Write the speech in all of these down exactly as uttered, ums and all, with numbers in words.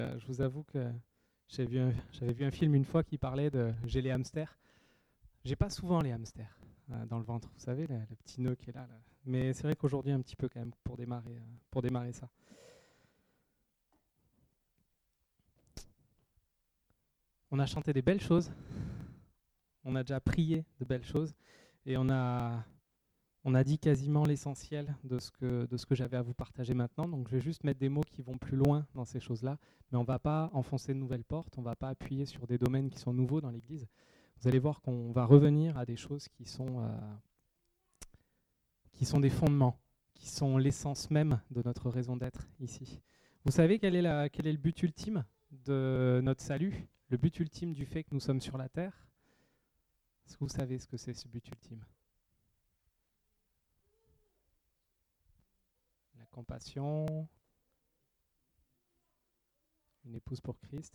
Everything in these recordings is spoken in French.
Euh, je vous avoue que j'ai vu un- j'avais vu un film une fois qui parlait de j'ai les hamsters. J'ai pas souvent les hamsters euh, dans le ventre, vous savez, le, le petit nœud qui est là, là. Mais c'est vrai qu'aujourd'hui un petit peu quand même pour démarrer, euh, pour démarrer ça. On a chanté des belles choses, on a déjà prié de belles choses et on a on a dit quasiment l'essentiel de ce que de ce que j'avais à vous partager maintenant. Donc je vais juste mettre des mots qui vont plus loin dans ces choses-là, mais on ne va pas enfoncer de nouvelles portes, on ne va pas appuyer sur des domaines qui sont nouveaux dans l'Église. Vous allez voir qu'on va revenir à des choses qui sont, euh, qui sont des fondements, qui sont l'essence même de notre raison d'être ici. Vous savez quel est, la, quel est le but ultime de notre salut? Le but ultime du fait que nous sommes sur la terre? Est-ce que vous savez ce que c'est ce but ultime? La compassion, une épouse pour Christ.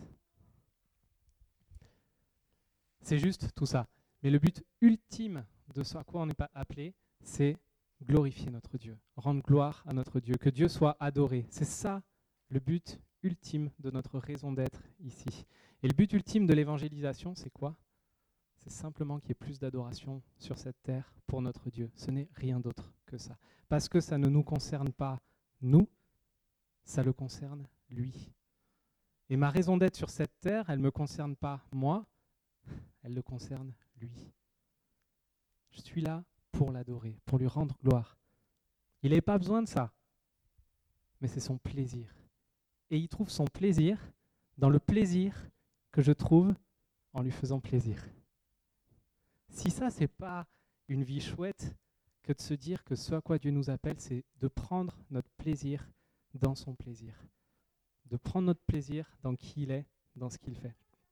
C'est juste tout ça. Mais le but ultime de ce à quoi on n'est pas appelé, c'est glorifier notre Dieu, rendre gloire à notre Dieu, que Dieu soit adoré. C'est ça le but ultime de notre raison d'être ici. Et le but ultime de l'évangélisation, c'est quoi? C'est simplement qu'il y ait plus d'adoration sur cette terre pour notre Dieu. Ce n'est rien d'autre que ça. Parce que ça ne nous concerne pas nous, ça le concerne lui. Et ma raison d'être sur cette terre, elle ne me concerne pas moi, elle le concerne lui. Je suis là pour l'adorer, pour lui rendre gloire. Il n'avait pas besoin de ça, mais c'est son plaisir. Et il trouve son plaisir dans le plaisir que je trouve en lui faisant plaisir. Si ça, c'est pas une vie chouette que de se dire que ce à quoi Dieu nous appelle, c'est de prendre notre plaisir dans son plaisir. De prendre notre plaisir dans qui il est, dans ce qu'il fait.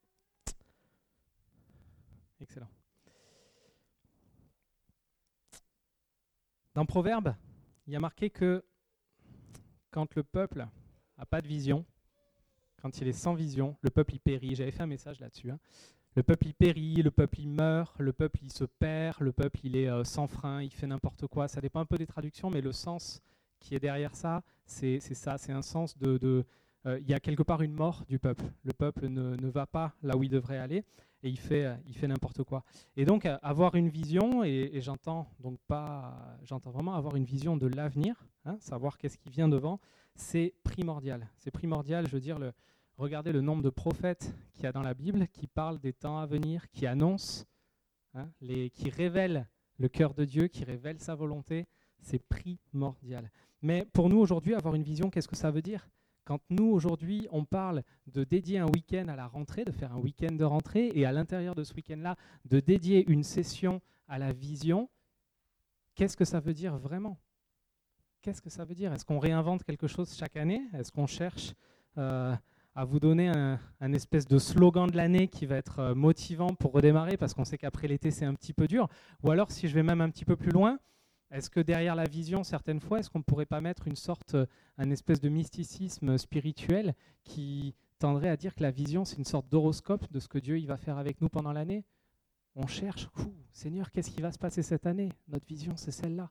Excellent. Dans Proverbe, il y a marqué que quand le peuple n'a pas de vision, quand il est sans vision, le peuple y périt. J'avais fait un message là-dessus. Hein. Le peuple y périt, le peuple y meurt, le peuple il se perd, le peuple il est euh, sans frein, il fait n'importe quoi. Ça dépend un peu des traductions, mais le sens qui est derrière ça, c'est, c'est ça, c'est un sens de... de euh, il y a quelque part une mort du peuple. Le peuple ne, ne va pas là où il devrait aller et il fait, euh, il fait n'importe quoi. Et donc euh, avoir une vision, et, et j'entends donc pas, j'entends vraiment avoir une vision de l'avenir, hein, savoir qu'est-ce qui vient devant, c'est primordial. C'est primordial, je veux dire, le, regardez le nombre de prophètes qu'il y a dans la Bible qui parlent des temps à venir, qui annoncent, hein, les, qui révèlent le cœur de Dieu, qui révèlent sa volonté. C'est primordial. Mais pour nous aujourd'hui, avoir une vision, qu'est-ce que ça veut dire? Quand nous aujourd'hui, on parle de dédier un week-end à la rentrée, de faire un week-end de rentrée, et à l'intérieur de ce week-end-là, de dédier une session à la vision, qu'est-ce que ça veut dire vraiment? Qu'est-ce que ça veut dire? Est-ce qu'on réinvente quelque chose chaque année? Est-ce qu'on cherche euh, à vous donner un, un espèce de slogan de l'année qui va être euh, motivant pour redémarrer parce qu'on sait qu'après l'été c'est un petit peu dur? Ou alors, si je vais même un petit peu plus loin, est-ce que derrière la vision, certaines fois, est-ce qu'on ne pourrait pas mettre une sorte, un espèce de mysticisme spirituel qui tendrait à dire que la vision, c'est une sorte d'horoscope de ce que Dieu il va faire avec nous pendant l'année? On cherche, ouh, Seigneur, qu'est-ce qui va se passer cette année? Notre vision, c'est celle-là.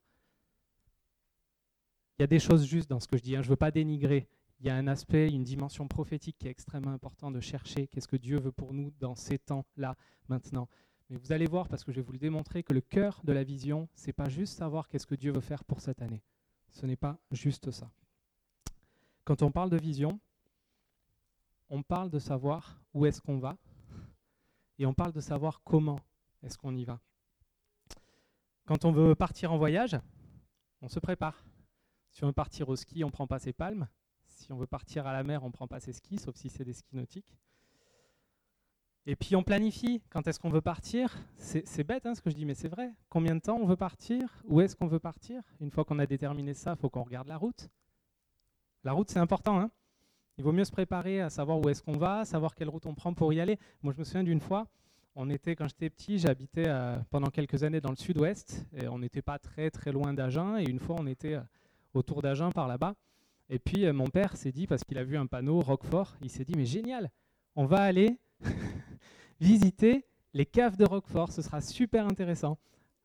Il y a des choses justes dans ce que je dis, hein, je ne veux pas dénigrer. Il y a un aspect, une dimension prophétique qui est extrêmement important de chercher qu'est-ce que Dieu veut pour nous dans ces temps-là, maintenant. Mais vous allez voir, parce que je vais vous le démontrer, que le cœur de la vision, ce n'est pas juste savoir qu'est-ce que Dieu veut faire pour cette année. Ce n'est pas juste ça. Quand on parle de vision, on parle de savoir où est-ce qu'on va et on parle de savoir comment est-ce qu'on y va. Quand on veut partir en voyage, on se prépare. Si on veut partir au ski, on ne prend pas ses palmes. Si on veut partir à la mer, on ne prend pas ses skis, sauf si c'est des skis nautiques. Et puis on planifie quand est-ce qu'on veut partir. C'est, c'est bête hein, ce que je dis, mais c'est vrai. Combien de temps on veut partir? Où est-ce qu'on veut partir? Une fois qu'on a déterminé ça, il faut qu'on regarde la route. La route, c'est important. Hein. Il vaut mieux se préparer à savoir où est-ce qu'on va, savoir quelle route on prend pour y aller. Moi, je me souviens d'une fois, on était, quand j'étais petit, j'habitais euh, pendant quelques années dans le sud-ouest. Et on n'était pas très très loin d'Agen. Et une fois, on était euh, autour d'Agen par là-bas. Et puis, euh, mon père s'est dit, parce qu'il a vu un panneau Roquefort, il s'est dit, mais génial, on va aller... visiter les caves de Roquefort, ce sera super intéressant.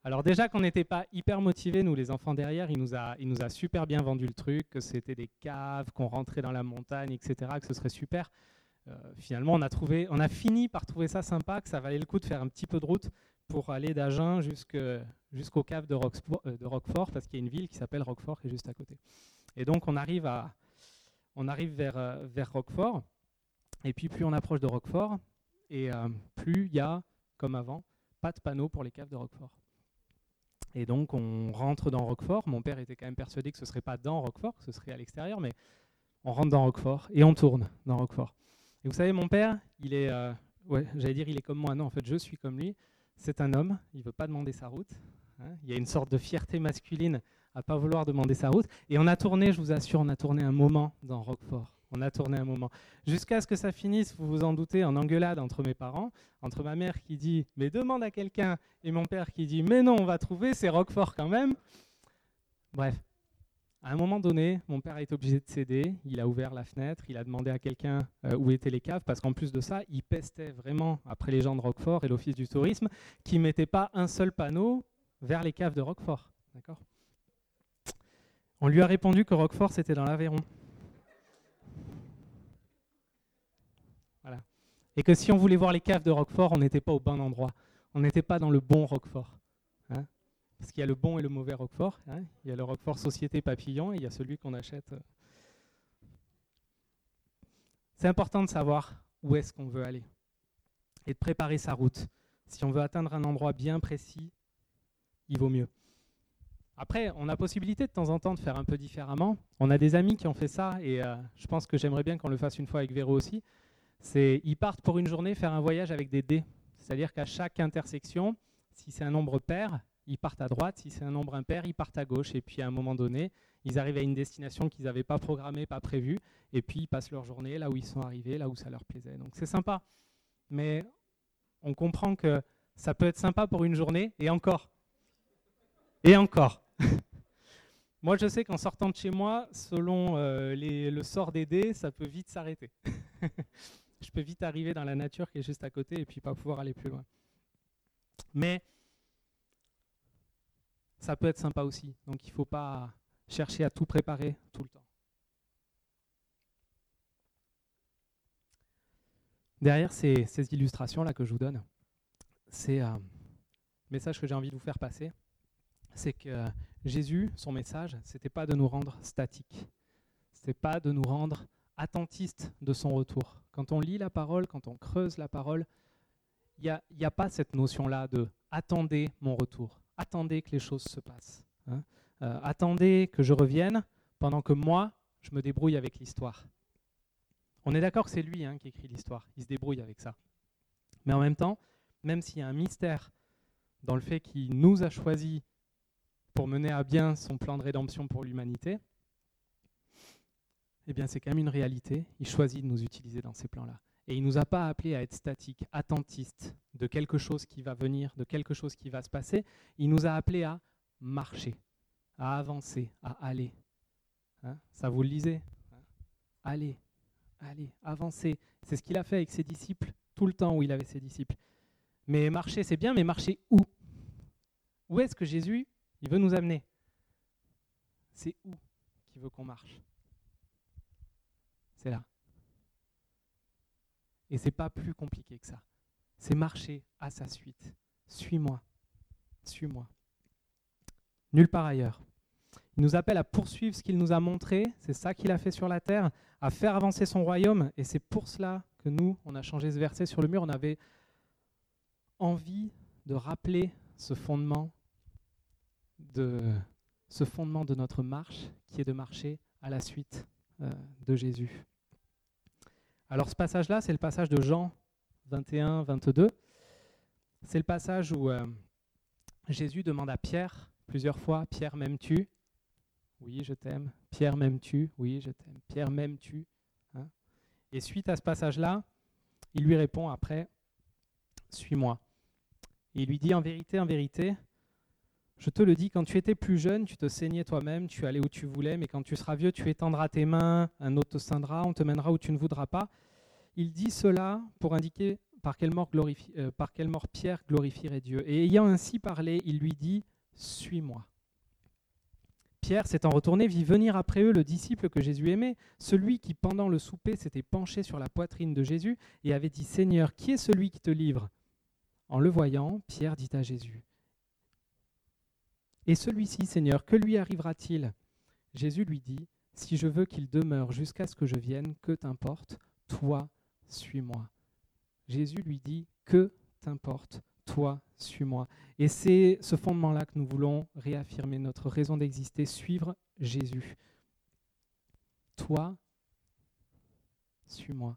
Alors déjà qu'on n'était pas hyper motivés, nous les enfants derrière, il nous a, il nous a super bien vendu le truc, que c'était des caves, qu'on rentrait dans la montagne, et cetera, que ce serait super. Euh, finalement, on a, trouvé, on a fini par trouver ça sympa, que ça valait le coup de faire un petit peu de route pour aller d'Agen jusque, jusqu'aux caves de, Roxpo- euh, de Roquefort, parce qu'il y a une ville qui s'appelle Roquefort qui est juste à côté. Et donc on arrive, à, on arrive vers, euh, vers Roquefort, et puis plus on approche de Roquefort, et euh, plus il y a, comme avant, pas de panneau pour les caves de Roquefort. Et donc on rentre dans Roquefort. Mon père était quand même persuadé que ce ne serait pas dans Roquefort, que ce serait à l'extérieur, mais on rentre dans Roquefort et on tourne dans Roquefort. Et vous savez, mon père, il est, euh, ouais, j'allais dire il est comme moi, non, en fait je suis comme lui. C'est un homme, il ne veut pas demander sa route. Hein. Il y a une sorte de fierté masculine à ne pas vouloir demander sa route. Et on a tourné, je vous assure, on a tourné un moment dans Roquefort. On a tourné un moment. Jusqu'à ce que ça finisse, vous vous en doutez, en engueulade entre mes parents, entre ma mère qui dit « mais demande à quelqu'un » et mon père qui dit « mais non, on va trouver, c'est Roquefort quand même ». Bref, à un moment donné, mon père a été obligé de céder. Il a ouvert la fenêtre, il a demandé à quelqu'un euh, où étaient les caves, parce qu'en plus de ça, il pestait vraiment après les gens de Roquefort et l'Office du tourisme qui ne mettaient pas un seul panneau vers les caves de Roquefort. D'accord ? On lui a répondu que Roquefort, c'était dans l'Aveyron. Voilà. Et que si on voulait voir les caves de Roquefort, on n'était pas au bon endroit. On n'était pas dans le bon Roquefort. Hein, parce qu'il y a le bon et le mauvais Roquefort. Hein. Il y a le Roquefort Société Papillon et il y a celui qu'on achète. C'est important de savoir où est-ce qu'on veut aller et de préparer sa route. Si on veut atteindre un endroit bien précis, il vaut mieux. Après, on a possibilité de temps en temps de faire un peu différemment. On a des amis qui ont fait ça et euh, je pense que j'aimerais bien qu'on le fasse une fois avec Véro aussi. C'est, ils partent pour une journée faire un voyage avec des dés. C'est-à-dire qu'à chaque intersection, si c'est un nombre pair, ils partent à droite. Si c'est un nombre impair, ils partent à gauche. Et puis à un moment donné, ils arrivent à une destination qu'ils n'avaient pas programmée, pas prévue. Et puis ils passent leur journée là où ils sont arrivés, là où ça leur plaisait. Donc c'est sympa. Mais on comprend que ça peut être sympa pour une journée et encore. Et encore. Moi, je sais qu'en sortant de chez moi, selon euh, les, le sort des dés, ça peut vite s'arrêter. Je peux vite arriver dans la nature qui est juste à côté et puis pas pouvoir aller plus loin. Mais ça peut être sympa aussi. Donc il ne faut pas chercher à tout préparer tout le temps. Derrière ces, ces illustrations-là que je vous donne, c'est un message que j'ai envie de vous faire passer. C'est que Jésus, son message, ce n'était pas de nous rendre statiques. Ce n'était pas de nous rendre attentistes de son retour. Quand on lit la parole, quand on creuse la parole, il n'y a, y a pas cette notion-là de « attendez mon retour ». Attendez que les choses se passent. Hein. Euh, attendez que je revienne pendant que moi, je me débrouille avec l'histoire. On est d'accord que c'est lui hein, qui écrit l'histoire. Il se débrouille avec ça. Mais en même temps, même s'il y a un mystère dans le fait qu'il nous a choisis pour mener à bien son plan de rédemption pour l'humanité, eh bien c'est quand même une réalité. Il choisit de nous utiliser dans ces plans-là. Et il ne nous a pas appelés à être statiques, attentistes de quelque chose qui va venir, de quelque chose qui va se passer. Il nous a appelés à marcher, à avancer, à aller. Hein, ça vous le lisez hein. Allez, allez, avancez. C'est ce qu'il a fait avec ses disciples, tout le temps où il avait ses disciples. Mais marcher, c'est bien, mais marcher où ? Où est-ce que Jésus il veut nous amener ? C'est où qu'il veut qu'on marche ? C'est là. Et c'est pas plus compliqué que ça. C'est marcher à sa suite. Suis-moi. Suis-moi. Nulle part ailleurs. Il nous appelle à poursuivre ce qu'il nous a montré. C'est ça qu'il a fait sur la terre, à faire avancer son royaume. Et c'est pour cela que nous, on a changé ce verset sur le mur. On avait envie de rappeler ce fondement de, ce fondement de notre marche, qui est de marcher à la suite euh, de Jésus. Alors ce passage-là, c'est le passage de Jean vingt et un vingt-deux. C'est le passage où euh, Jésus demande à Pierre plusieurs fois, « Pierre, m'aimes-tu » ? « Oui, je t'aime. »« Pierre, m'aimes-tu » ? « Oui, je t'aime. »« Pierre, m'aimes-tu » hein ? Et suite à ce passage-là, il lui répond après, « Suis-moi ». Et il lui dit, « En vérité, en vérité, je te le dis, quand tu étais plus jeune, tu te saignais toi-même, tu allais où tu voulais, mais quand tu seras vieux, tu étendras tes mains, un autre te ceindra, on te mènera où tu ne voudras pas. » Il dit cela pour indiquer par quelle mort, glorifie, euh, par quelle mort Pierre glorifierait Dieu. Et ayant ainsi parlé, il lui dit « Suis-moi ». Pierre, s'étant retourné, vit venir après eux le disciple que Jésus aimait, celui qui, pendant le souper, s'était penché sur la poitrine de Jésus et avait dit « Seigneur, qui est celui qui te livre ?» En le voyant, Pierre dit à Jésus « Et celui-ci, Seigneur, que lui arrivera-t-il » Jésus lui dit « Si je veux qu'il demeure jusqu'à ce que je vienne, que t'importe, toi, suis-moi. » Jésus lui dit « Que t'importe, toi, suis-moi. » Et c'est ce fondement-là que nous voulons réaffirmer, notre raison d'exister, suivre Jésus. Toi, suis-moi.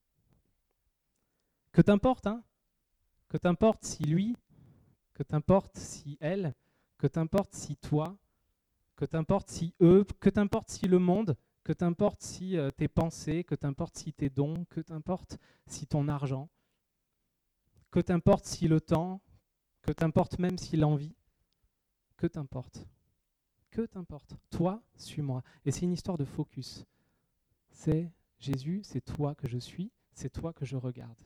Que t'importe, hein? Que t'importe si lui, que t'importe si elle, que t'importe si toi, que t'importe si eux, que t'importe si le monde, que t'importe si euh, tes pensées, que t'importe si tes dons, que t'importe si ton argent, que t'importe si le temps, que t'importe même si l'envie, que t'importe, que t'importe, toi, suis-moi. Et c'est une histoire de focus. C'est Jésus, c'est toi que je suis, c'est toi que je regarde.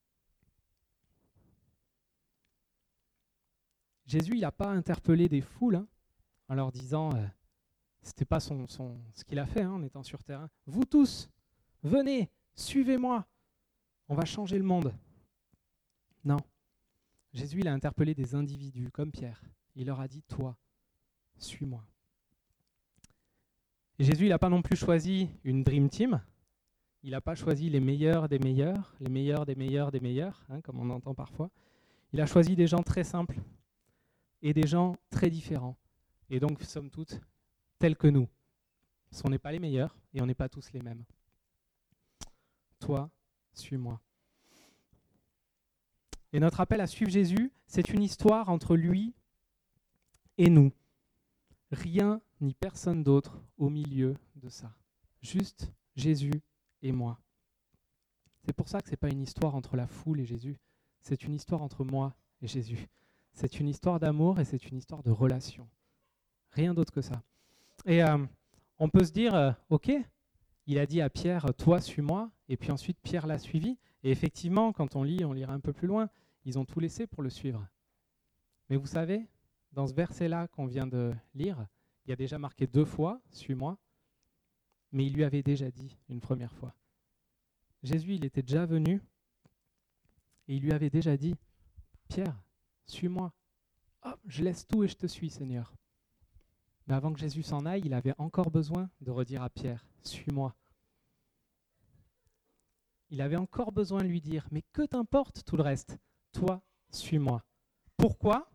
Jésus, il n'a pas interpellé des foules hein, en leur disant, euh, c'était pas son, son, ce qu'il a fait hein, en étant sur terrain. Vous tous, venez, suivez-moi, on va changer le monde. Non. Jésus, il a interpellé des individus comme Pierre. Il leur a dit, toi, suis-moi. Et Jésus, il n'a pas non plus choisi une dream team. Il n'a pas choisi les meilleurs des meilleurs, les meilleurs des meilleurs des meilleurs, hein, comme on entend parfois. Il a choisi des gens très simples et des gens très différents. Et donc, somme toute, tels que nous. Parce qu'on n'est pas les meilleurs et on n'est pas tous les mêmes. Toi, suis-moi. Et notre appel à suivre Jésus, c'est une histoire entre lui et nous. Rien ni personne d'autre au milieu de ça. Juste Jésus et moi. C'est pour ça que ce n'est pas une histoire entre la foule et Jésus. C'est une histoire entre moi et Jésus. C'est une histoire d'amour et c'est une histoire de relation. Rien d'autre que ça. Et euh, on peut se dire, euh, ok, il a dit à Pierre, toi suis-moi, et puis ensuite Pierre l'a suivi. Et effectivement, quand on lit, on lira un peu plus loin, ils ont tout laissé pour le suivre. Mais vous savez, dans ce verset-là qu'on vient de lire, il y a déjà marqué deux fois, suis-moi, mais il lui avait déjà dit une première fois. Jésus, il était déjà venu, et il lui avait déjà dit, Pierre, suis-moi. Hop, je laisse tout et je te suis, Seigneur. Mais avant que Jésus s'en aille, il avait encore besoin de redire à Pierre, suis-moi. Il avait encore besoin de lui dire, mais que t'importe tout le reste? Toi, suis-moi. Pourquoi?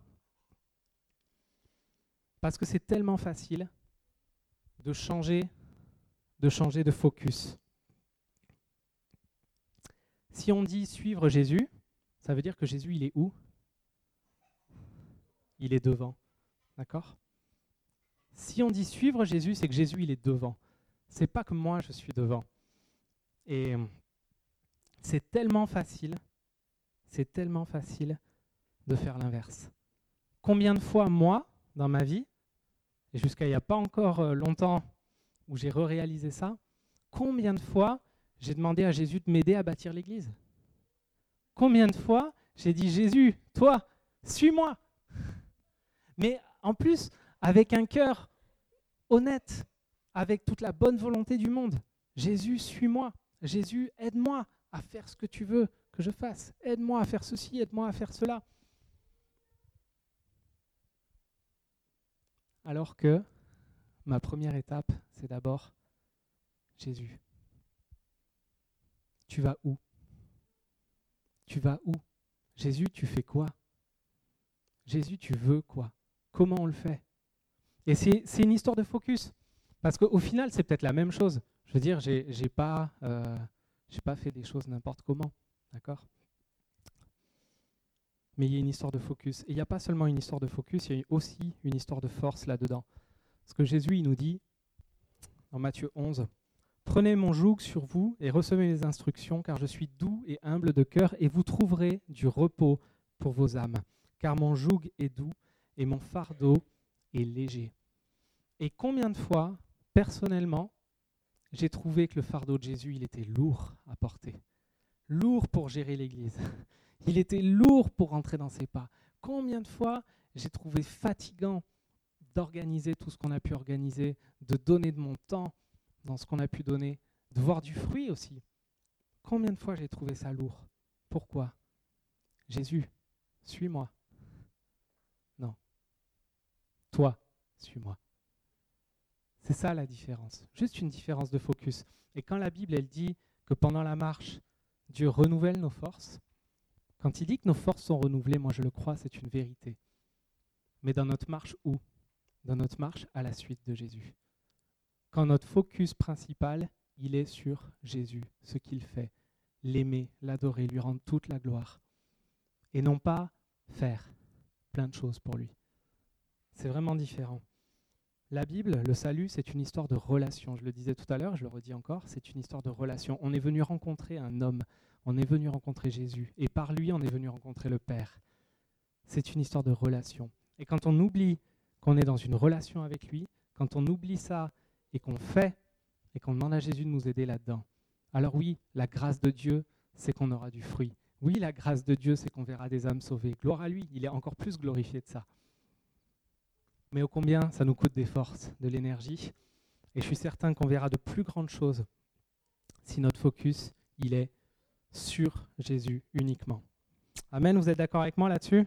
Parce que c'est tellement facile de changer, de changer de focus. Si on dit suivre Jésus, ça veut dire que Jésus, il est où? Il est devant. D'accord? Si on dit suivre Jésus, c'est que Jésus, il est devant. C'est pas que moi, je suis devant. Et c'est tellement facile, c'est tellement facile de faire l'inverse. Combien de fois, moi, dans ma vie, et jusqu'à il n'y a pas encore longtemps où j'ai réalisé ça, combien de fois j'ai demandé à Jésus de m'aider à bâtir l'église? Combien de fois j'ai dit, Jésus, toi, suis-moi. Mais en plus, avec un cœur honnête, avec toute la bonne volonté du monde. Jésus, suis-moi. Jésus, aide-moi à faire ce que tu veux que je fasse. Aide-moi à faire ceci, aide-moi à faire cela. Alors que ma première étape, c'est d'abord Jésus. Tu vas où? Tu vas où? Jésus, tu fais quoi? Jésus, tu veux quoi? Comment on le fait? Et c'est, c'est une histoire de focus. Parce qu'au final, c'est peut-être la même chose. Je veux dire, j'ai, j'ai pas, euh, j'ai pas fait des choses n'importe comment. D'accord? Mais il y a une histoire de focus. Et il n'y a pas seulement une histoire de focus, il y a aussi une histoire de force là-dedans. Parce que Jésus, il nous dit, dans Matthieu onze, « Prenez mon joug sur vous et recevez mes instructions, car je suis doux et humble de cœur, et vous trouverez du repos pour vos âmes. Car mon joug est doux et mon fardeau est léger. » Et combien de fois, personnellement, j'ai trouvé que le fardeau de Jésus, il était lourd à porter. Lourd pour gérer l'église. Il était lourd pour rentrer dans ses pas. Combien de fois j'ai trouvé fatigant d'organiser tout ce qu'on a pu organiser, de donner de mon temps dans ce qu'on a pu donner, de voir du fruit aussi. Combien de fois j'ai trouvé ça lourd? Pourquoi? Jésus, suis-moi. Non. Toi, suis-moi. C'est ça la différence. Juste une différence de focus. Et quand la Bible, elle dit que pendant la marche, Dieu renouvelle nos forces, quand il dit que nos forces sont renouvelées, moi je le crois, c'est une vérité. Mais dans notre marche où? Dans notre marche à la suite de Jésus. Quand notre focus principal, il est sur Jésus, ce qu'il fait, l'aimer, l'adorer, lui rendre toute la gloire. Et non pas faire plein de choses pour lui. C'est vraiment différent. La Bible, le salut, c'est une histoire de relation. Je le disais tout à l'heure, je le redis encore, c'est une histoire de relation. On est venu rencontrer un homme, on est venu rencontrer Jésus, et par lui, on est venu rencontrer le Père. C'est une histoire de relation. Et quand on oublie qu'on est dans une relation avec lui, quand on oublie ça et qu'on fait, et qu'on demande à Jésus de nous aider là-dedans, alors oui, la grâce de Dieu, c'est qu'on aura du fruit. Oui, la grâce de Dieu, c'est qu'on verra des âmes sauvées. Gloire à lui, il est encore plus glorifié de ça. Mais ô combien ça nous coûte des forces, de l'énergie. Et je suis certain qu'on verra de plus grandes choses si notre focus, il est sur Jésus uniquement. Amen, vous êtes d'accord avec moi là-dessus?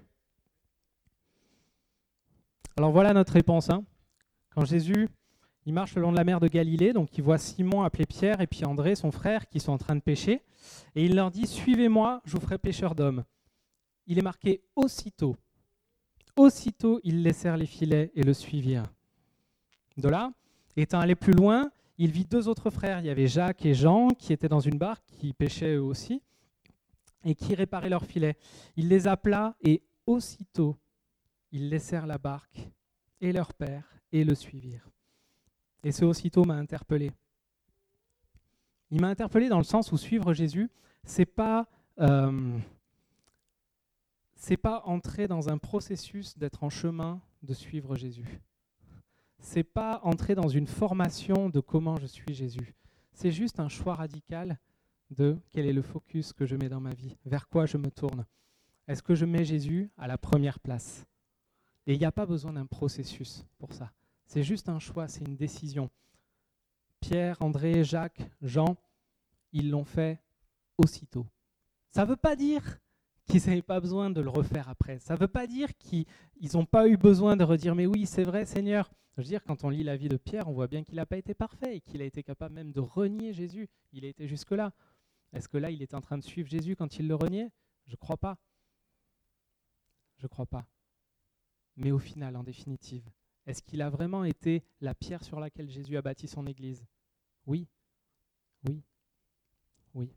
Alors voilà notre réponse. Hein. Quand Jésus, il marche le long de la mer de Galilée, donc il voit Simon appelé Pierre et puis André, son frère, qui sont en train de pêcher. Et il leur dit, suivez-moi, je vous ferai pêcheur d'hommes. Il est marqué aussitôt. Aussitôt, ils laissèrent les filets et le suivirent. De là, étant allé plus loin, il vit deux autres frères. Il y avait Jacques et Jean qui étaient dans une barque, qui pêchaient eux aussi, et qui réparaient leurs filets. Il les appela et aussitôt, ils laissèrent la barque et leur père et le suivirent. Et ce aussitôt m'a interpellé. Il m'a interpellé dans le sens où suivre Jésus, c'est pas... Euh, c'est pas entrer dans un processus d'être en chemin de suivre Jésus. C'est pas entrer dans une formation de comment je suis Jésus. C'est juste un choix radical de quel est le focus que je mets dans ma vie, vers quoi je me tourne. Est-ce que je mets Jésus à la première place? Et il n'y a pas besoin d'un processus pour ça. C'est juste un choix, c'est une décision. Pierre, André, Jacques, Jean, ils l'ont fait aussitôt. Ça ne veut pas dire qu'ils n'avaient pas besoin de le refaire après. Ça ne veut pas dire qu'ils n'ont pas eu besoin de redire « mais oui, c'est vrai Seigneur ». Je veux dire, quand on lit la vie de Pierre, on voit bien qu'il n'a pas été parfait et qu'il a été capable même de renier Jésus. Il a été jusque-là. Est-ce que là, il était en train de suivre Jésus quand il le reniait? Je ne crois pas. Je ne crois pas. Mais au final, en définitive, est-ce qu'il a vraiment été la pierre sur laquelle Jésus a bâti son Église? Oui. Oui. Oui.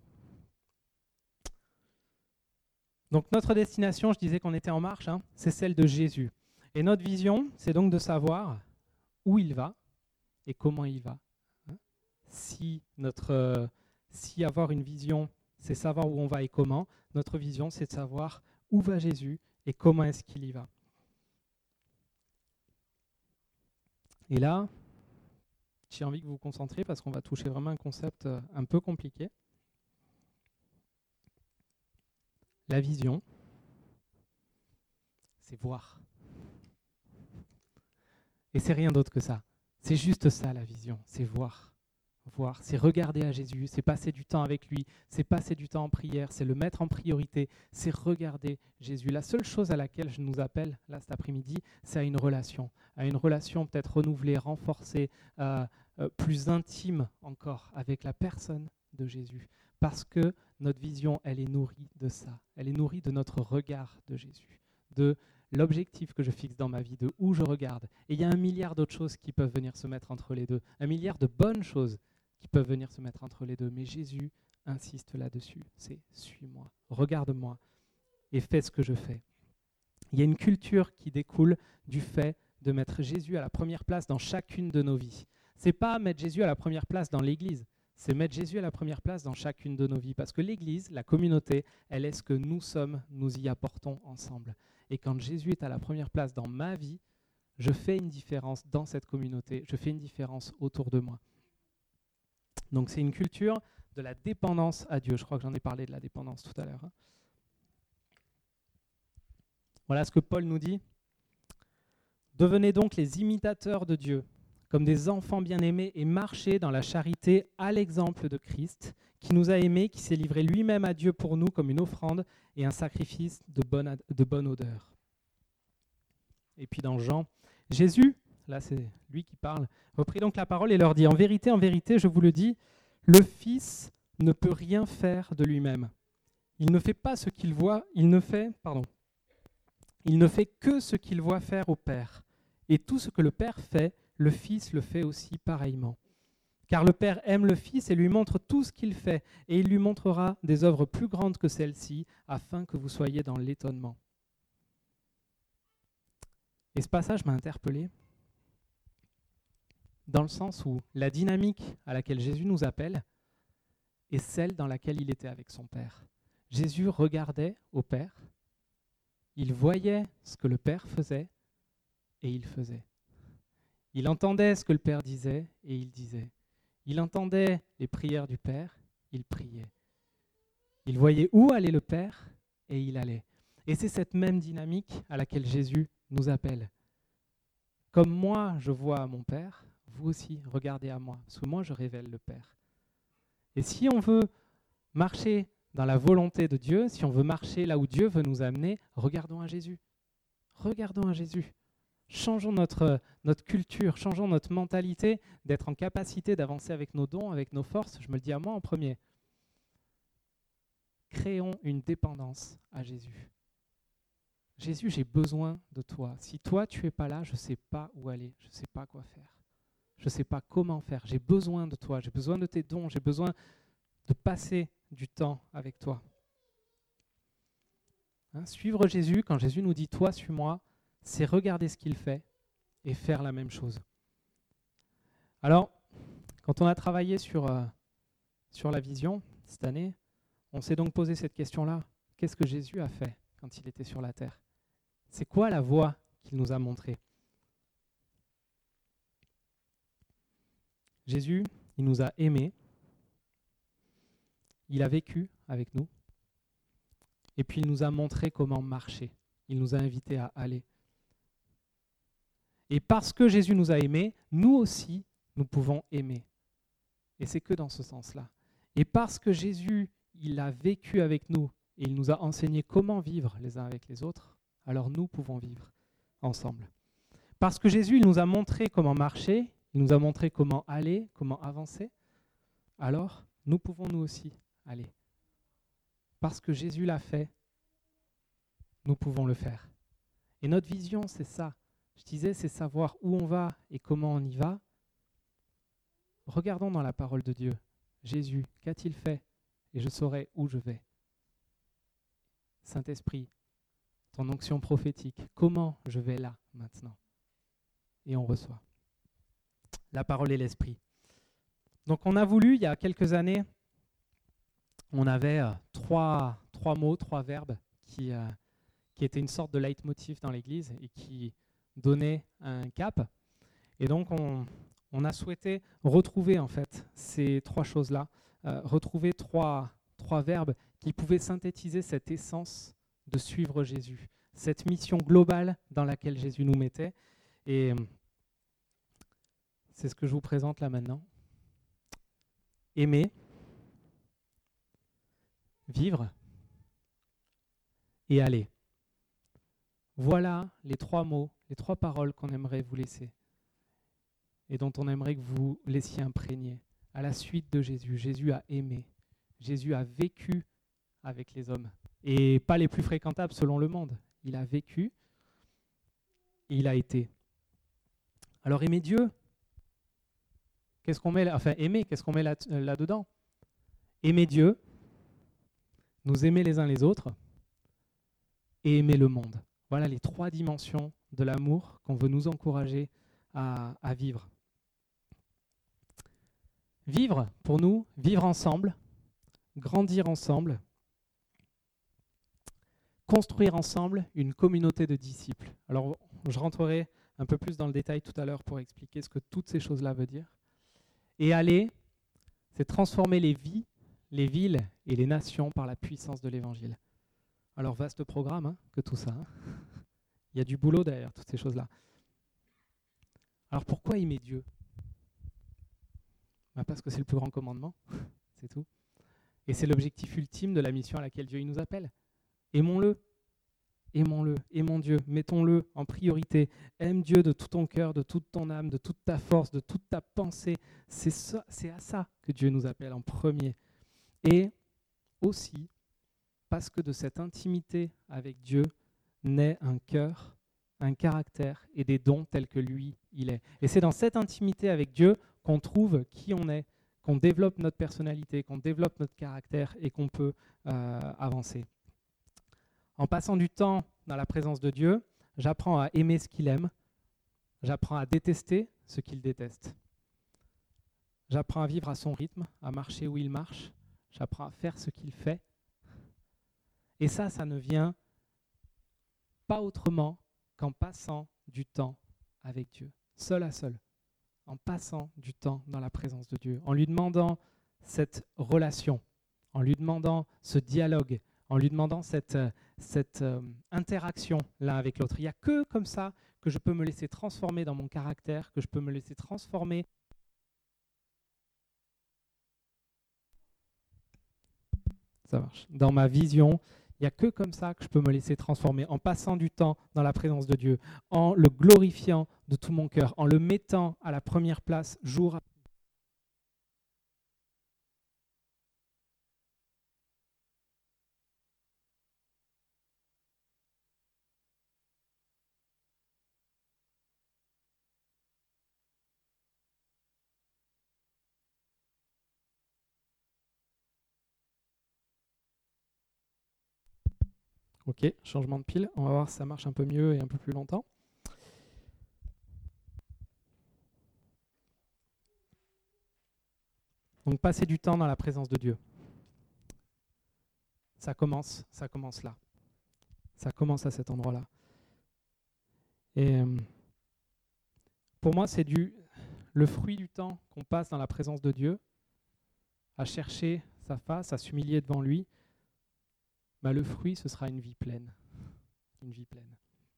Donc notre destination, je disais qu'on était en marche, hein, c'est celle de Jésus. Et notre vision, c'est donc de savoir où il va et comment il va. Hein. Si, notre, euh, si avoir une vision, c'est savoir où on va et comment, notre vision, c'est de savoir où va Jésus et comment est-ce qu'il y va. Et là, j'ai envie que vous vous concentriez parce qu'on va toucher vraiment un concept un peu compliqué. La vision, c'est voir. Et c'est rien d'autre que ça. C'est juste ça la vision, c'est voir. Voir, c'est regarder à Jésus, c'est passer du temps avec lui, c'est passer du temps en prière, c'est le mettre en priorité, c'est regarder Jésus. La seule chose à laquelle je nous appelle, là cet après-midi, c'est à une relation. À une relation peut-être renouvelée, renforcée, euh, euh, plus intime encore avec la personne de Jésus. Parce que notre vision, elle est nourrie de ça. Elle est nourrie de notre regard de Jésus, de l'objectif que je fixe dans ma vie, de où je regarde. Et il y a un milliard d'autres choses qui peuvent venir se mettre entre les deux. Un milliard de bonnes choses qui peuvent venir se mettre entre les deux. Mais Jésus insiste là-dessus. C'est « suis-moi, regarde-moi et fais ce que je fais ». Il y a une culture qui découle du fait de mettre Jésus à la première place dans chacune de nos vies. Ce n'est pas mettre Jésus à la première place dans l'Église. C'est mettre Jésus à la première place dans chacune de nos vies. Parce que l'Église, la communauté, elle est ce que nous sommes, nous y apportons ensemble. Et quand Jésus est à la première place dans ma vie, je fais une différence dans cette communauté, je fais une différence autour de moi. Donc c'est une culture de la dépendance à Dieu. Je crois que j'en ai parlé de la dépendance tout à l'heure. Hein. Voilà ce que Paul nous dit. Devenez donc les imitateurs de Dieu, comme des enfants bien-aimés, et marchez dans la charité à l'exemple de Christ, qui nous a aimés, qui s'est livré lui-même à Dieu pour nous comme une offrande et un sacrifice de bonne, ad- de bonne odeur. Et puis dans Jean, Jésus, là c'est lui qui parle, reprit donc la parole et leur dit, « En vérité, en vérité, je vous le dis, le Fils ne peut rien faire de lui-même. Il ne fait pas ce qu'il voit, il ne fait, pardon, il ne fait que ce qu'il voit faire au Père. Et tout ce que le Père fait, le Fils le fait aussi pareillement. Car le Père aime le Fils et lui montre tout ce qu'il fait, et il lui montrera des œuvres plus grandes que celles-ci, afin que vous soyez dans l'étonnement. » Et ce passage m'a interpellé, dans le sens où la dynamique à laquelle Jésus nous appelle est celle dans laquelle il était avec son Père. Jésus regardait au Père, il voyait ce que le Père faisait, et il faisait. Il entendait ce que le Père disait, et il disait. Il entendait les prières du Père, il priait. Il voyait où allait le Père, et il allait. Et c'est cette même dynamique à laquelle Jésus nous appelle. Comme moi, je vois mon Père, vous aussi, regardez à moi, parce que moi, je révèle le Père. Et si on veut marcher dans la volonté de Dieu, si on veut marcher là où Dieu veut nous amener, regardons à Jésus. Regardons à Jésus. Changeons notre, notre culture, changeons notre mentalité d'être en capacité d'avancer avec nos dons, avec nos forces. Je me le dis à moi en premier. Créons une dépendance à Jésus. Jésus, j'ai besoin de toi. Si toi, tu n'es pas là, je ne sais pas où aller, je ne sais pas quoi faire. Je ne sais pas comment faire. J'ai besoin de toi, j'ai besoin de tes dons, j'ai besoin de passer du temps avec toi. Hein, suivre Jésus, quand Jésus nous dit « toi, suis-moi », c'est regarder ce qu'il fait et faire la même chose. Alors, quand on a travaillé sur, euh, sur la vision cette année, on s'est donc posé cette question-là. Qu'est-ce que Jésus a fait quand il était sur la terre? C'est quoi la voie qu'il nous a montrée? Jésus, il nous a aimés, il a vécu avec nous, et puis il nous a montré comment marcher. Il nous a invités à aller. Et parce que Jésus nous a aimés, nous aussi, nous pouvons aimer. Et c'est que dans ce sens-là. Et parce que Jésus, il a vécu avec nous et il nous a enseigné comment vivre les uns avec les autres, alors nous pouvons vivre ensemble. Parce que Jésus, il nous a montré comment marcher, il nous a montré comment aller, comment avancer, alors nous pouvons nous aussi aller. Parce que Jésus l'a fait, nous pouvons le faire. Et notre vision, c'est ça. Je disais, c'est savoir où on va et comment on y va. Regardons dans la parole de Dieu. Jésus, qu'a-t-il fait? Et je saurai où je vais. Saint-Esprit, ton onction prophétique, comment je vais là maintenant? Et on reçoit. La parole et l'esprit. Donc on a voulu, il y a quelques années, on avait euh, trois, trois mots, trois verbes qui, euh, qui étaient une sorte de leitmotiv dans l'Église et qui donnaient un cap. Et donc on, on a souhaité retrouver en fait ces trois choses-là, euh, retrouver trois, trois verbes qui pouvaient synthétiser cette essence de suivre Jésus, cette mission globale dans laquelle Jésus nous mettait. Et c'est ce que je vous présente là maintenant. Aimer, vivre et aller. Voilà les trois mots, les trois paroles qu'on aimerait vous laisser et dont on aimerait que vous laissiez imprégner à la suite de Jésus. Jésus a aimé, Jésus a vécu avec les hommes et pas les plus fréquentables selon le monde. Il a vécu et il a été. Alors aimer Dieu, qu'est-ce qu'on met là, enfin aimer, qu'est-ce qu'on met là, là-dedans? Aimer Dieu, nous aimer les uns les autres et aimer le monde. Voilà les trois dimensions de l'amour qu'on veut nous encourager à, à vivre. Vivre, pour nous, vivre ensemble, grandir ensemble, construire ensemble une communauté de disciples. Alors, je rentrerai un peu plus dans le détail tout à l'heure pour expliquer ce que toutes ces choses-là veulent dire. Et aller, c'est transformer les vies, les villes et les nations par la puissance de l'Évangile. Alors, vaste programme hein, que tout ça. Hein. Il y a du boulot derrière toutes ces choses-là. Alors pourquoi aimer Dieu? Ben parce que c'est le plus grand commandement, c'est tout. Et c'est l'objectif ultime de la mission à laquelle Dieu il nous appelle. Aimons-le, aimons-le, aimons Dieu, mettons-le en priorité. Aime Dieu de tout ton cœur, de toute ton âme, de toute ta force, de toute ta pensée. C'est ça, c'est à ça que Dieu nous appelle en premier. Et aussi parce que de cette intimité avec Dieu naît un cœur, un caractère et des dons tels que lui, il est. Et c'est dans cette intimité avec Dieu qu'on trouve qui on est, qu'on développe notre personnalité, qu'on développe notre caractère et qu'on peut euh, avancer. En passant du temps dans la présence de Dieu, j'apprends à aimer ce qu'il aime, j'apprends à détester ce qu'il déteste. J'apprends à vivre à son rythme, à marcher où il marche, j'apprends à faire ce qu'il fait. Et ça, ça ne vient pas autrement qu'en passant du temps avec Dieu, seul à seul, en passant du temps dans la présence de Dieu, en lui demandant cette relation, en lui demandant ce dialogue, en lui demandant cette, cette euh, interaction l'un avec l'autre. Il n'y a que comme ça que je peux me laisser transformer dans mon caractère, que je peux me laisser transformer. Ça marche. Dans ma vision. Il n'y a que comme ça que je peux me laisser transformer, en passant du temps dans la présence de Dieu, en le glorifiant de tout mon cœur, en le mettant à la première place jour après jour. Ok, changement de pile. On va voir si ça marche un peu mieux et un peu plus longtemps. Donc passer du temps dans la présence de Dieu. Ça commence, ça commence là. Ça commence à cet endroit-là. Et euh, pour moi, c'est du le fruit du temps qu'on passe dans la présence de Dieu, à chercher sa face, à s'humilier devant lui. Bah, le fruit, ce sera une vie pleine. Une vie pleine.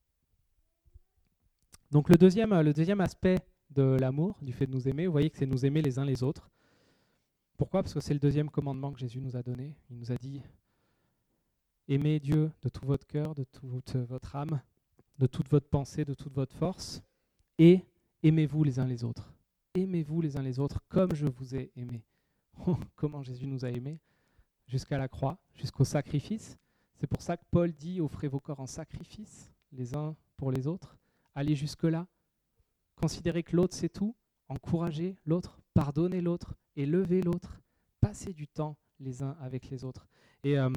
Donc le deuxième, le deuxième aspect de l'amour, du fait de nous aimer, vous voyez que c'est nous aimer les uns les autres. Pourquoi? Parce que c'est le deuxième commandement que Jésus nous a donné. Il nous a dit « Aimez Dieu de tout votre cœur, de toute votre âme, de toute votre pensée, de toute votre force, et aimez-vous les uns les autres. Aimez-vous les uns les autres comme je vous ai aimé. » Oh, comment Jésus nous a aimés jusqu'à la croix, jusqu'au sacrifice. C'est pour ça que Paul dit « Offrez vos corps en sacrifice, les uns pour les autres. » Allez jusque-là. Considérez que l'autre, c'est tout. Encouragez l'autre, pardonnez l'autre, élevez l'autre. Passez du temps les uns avec les autres. Et euh,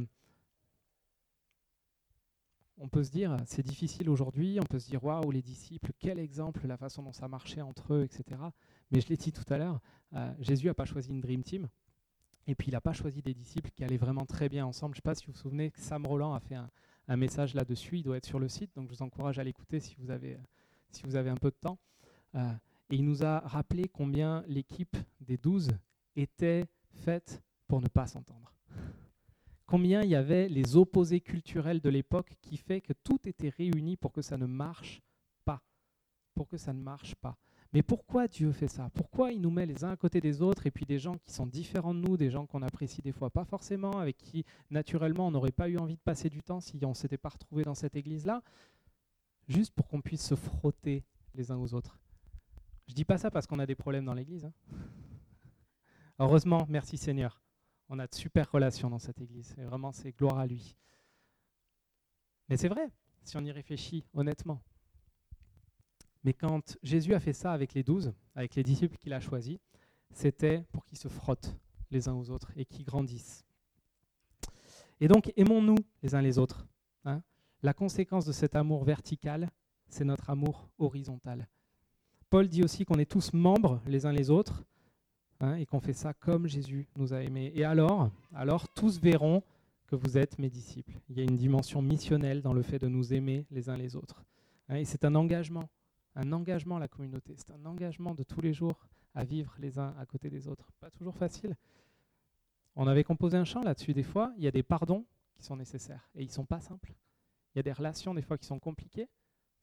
on peut se dire, c'est difficile aujourd'hui, on peut se dire, waouh, les disciples, quel exemple, la façon dont ça marchait entre eux, et cetera. Mais je l'ai dit tout à l'heure, euh, Jésus n'a pas choisi une dream team. Et puis, il n'a pas choisi des disciples qui allaient vraiment très bien ensemble. Je ne sais pas si vous vous souvenez que Sam Roland a fait un, un message là-dessus. Il doit être sur le site, donc je vous encourage à l'écouter si vous avez, si vous avez un peu de temps. Euh, et il nous a rappelé combien l'équipe des douze était faite pour ne pas s'entendre. Combien il y avait les opposés culturels de l'époque qui fait que tout était réuni pour que ça ne marche pas. Pour que ça ne marche pas. Mais pourquoi Dieu fait ça? Pourquoi il nous met les uns à côté des autres et puis des gens qui sont différents de nous, des gens qu'on apprécie des fois pas forcément, avec qui naturellement on n'aurait pas eu envie de passer du temps si on ne s'était pas retrouvé dans cette église-là, juste pour qu'on puisse se frotter les uns aux autres. Je ne dis pas ça parce qu'on a des problèmes dans l'église. Hein. Heureusement, merci Seigneur, on a de super relations dans cette église et vraiment c'est gloire à lui. Mais c'est vrai, si on y réfléchit honnêtement. Mais quand Jésus a fait ça avec les douze, avec les disciples qu'il a choisis, c'était pour qu'ils se frottent les uns aux autres et qu'ils grandissent. Et donc, aimons-nous les uns les autres. Hein. La conséquence de cet amour vertical, c'est notre amour horizontal. Paul dit aussi qu'on est tous membres les uns les autres hein, et qu'on fait ça comme Jésus nous a aimés. Et alors, alors, tous verront que vous êtes mes disciples. Il y a une dimension missionnelle dans le fait de nous aimer les uns les autres. Hein, et c'est un engagement. Un engagement à la communauté, c'est un engagement de tous les jours à vivre les uns à côté des autres. Pas toujours facile. On avait composé un chant là-dessus. Des fois, il y a des pardons qui sont nécessaires et ils ne sont pas simples. Il y a des relations des fois qui sont compliquées.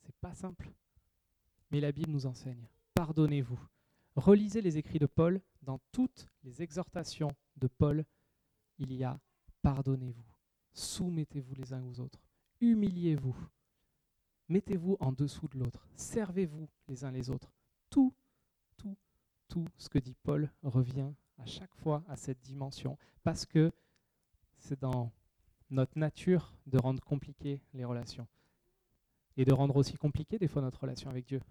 C'est pas simple. Mais la Bible nous enseigne. Pardonnez-vous. Relisez les écrits de Paul. Dans toutes les exhortations de Paul, il y a pardonnez-vous. Soumettez-vous les uns aux autres. Humiliez-vous. Mettez-vous en dessous de l'autre. Servez-vous les uns les autres. Tout, tout, tout ce que dit Paul revient à chaque fois à cette dimension. Parce que c'est dans notre nature de rendre compliquées les relations. Et de rendre aussi compliquée des fois notre relation avec Dieu.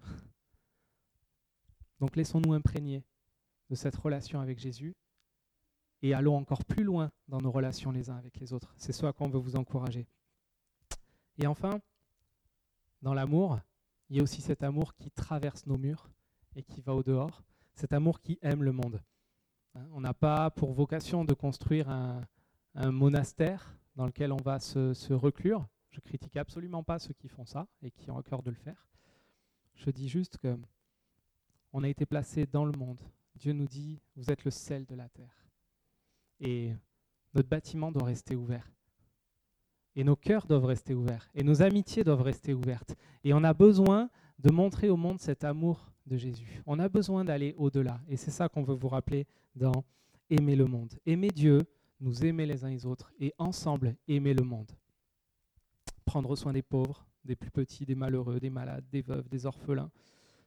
Donc laissons-nous imprégner de cette relation avec Jésus et allons encore plus loin dans nos relations les uns avec les autres. C'est ce à quoi on veut vous encourager. Et enfin, dans l'amour, il y a aussi cet amour qui traverse nos murs et qui va au dehors, cet amour qui aime le monde. Hein, on n'a pas pour vocation de construire un, un monastère dans lequel on va se, se reclure. Je ne critique absolument pas ceux qui font ça et qui ont à cœur de le faire. Je dis juste que on a été placé dans le monde. Dieu nous dit, vous êtes le sel de la terre. Et notre bâtiment doit rester ouvert. Et nos cœurs doivent rester ouverts. Et nos amitiés doivent rester ouvertes. Et on a besoin de montrer au monde cet amour de Jésus. On a besoin d'aller au-delà. Et c'est ça qu'on veut vous rappeler dans Aimer le monde. Aimer Dieu, nous aimer les uns les autres et ensemble aimer le monde. Prendre soin des pauvres, des plus petits, des malheureux, des malades, des veuves, des orphelins. D'accord ?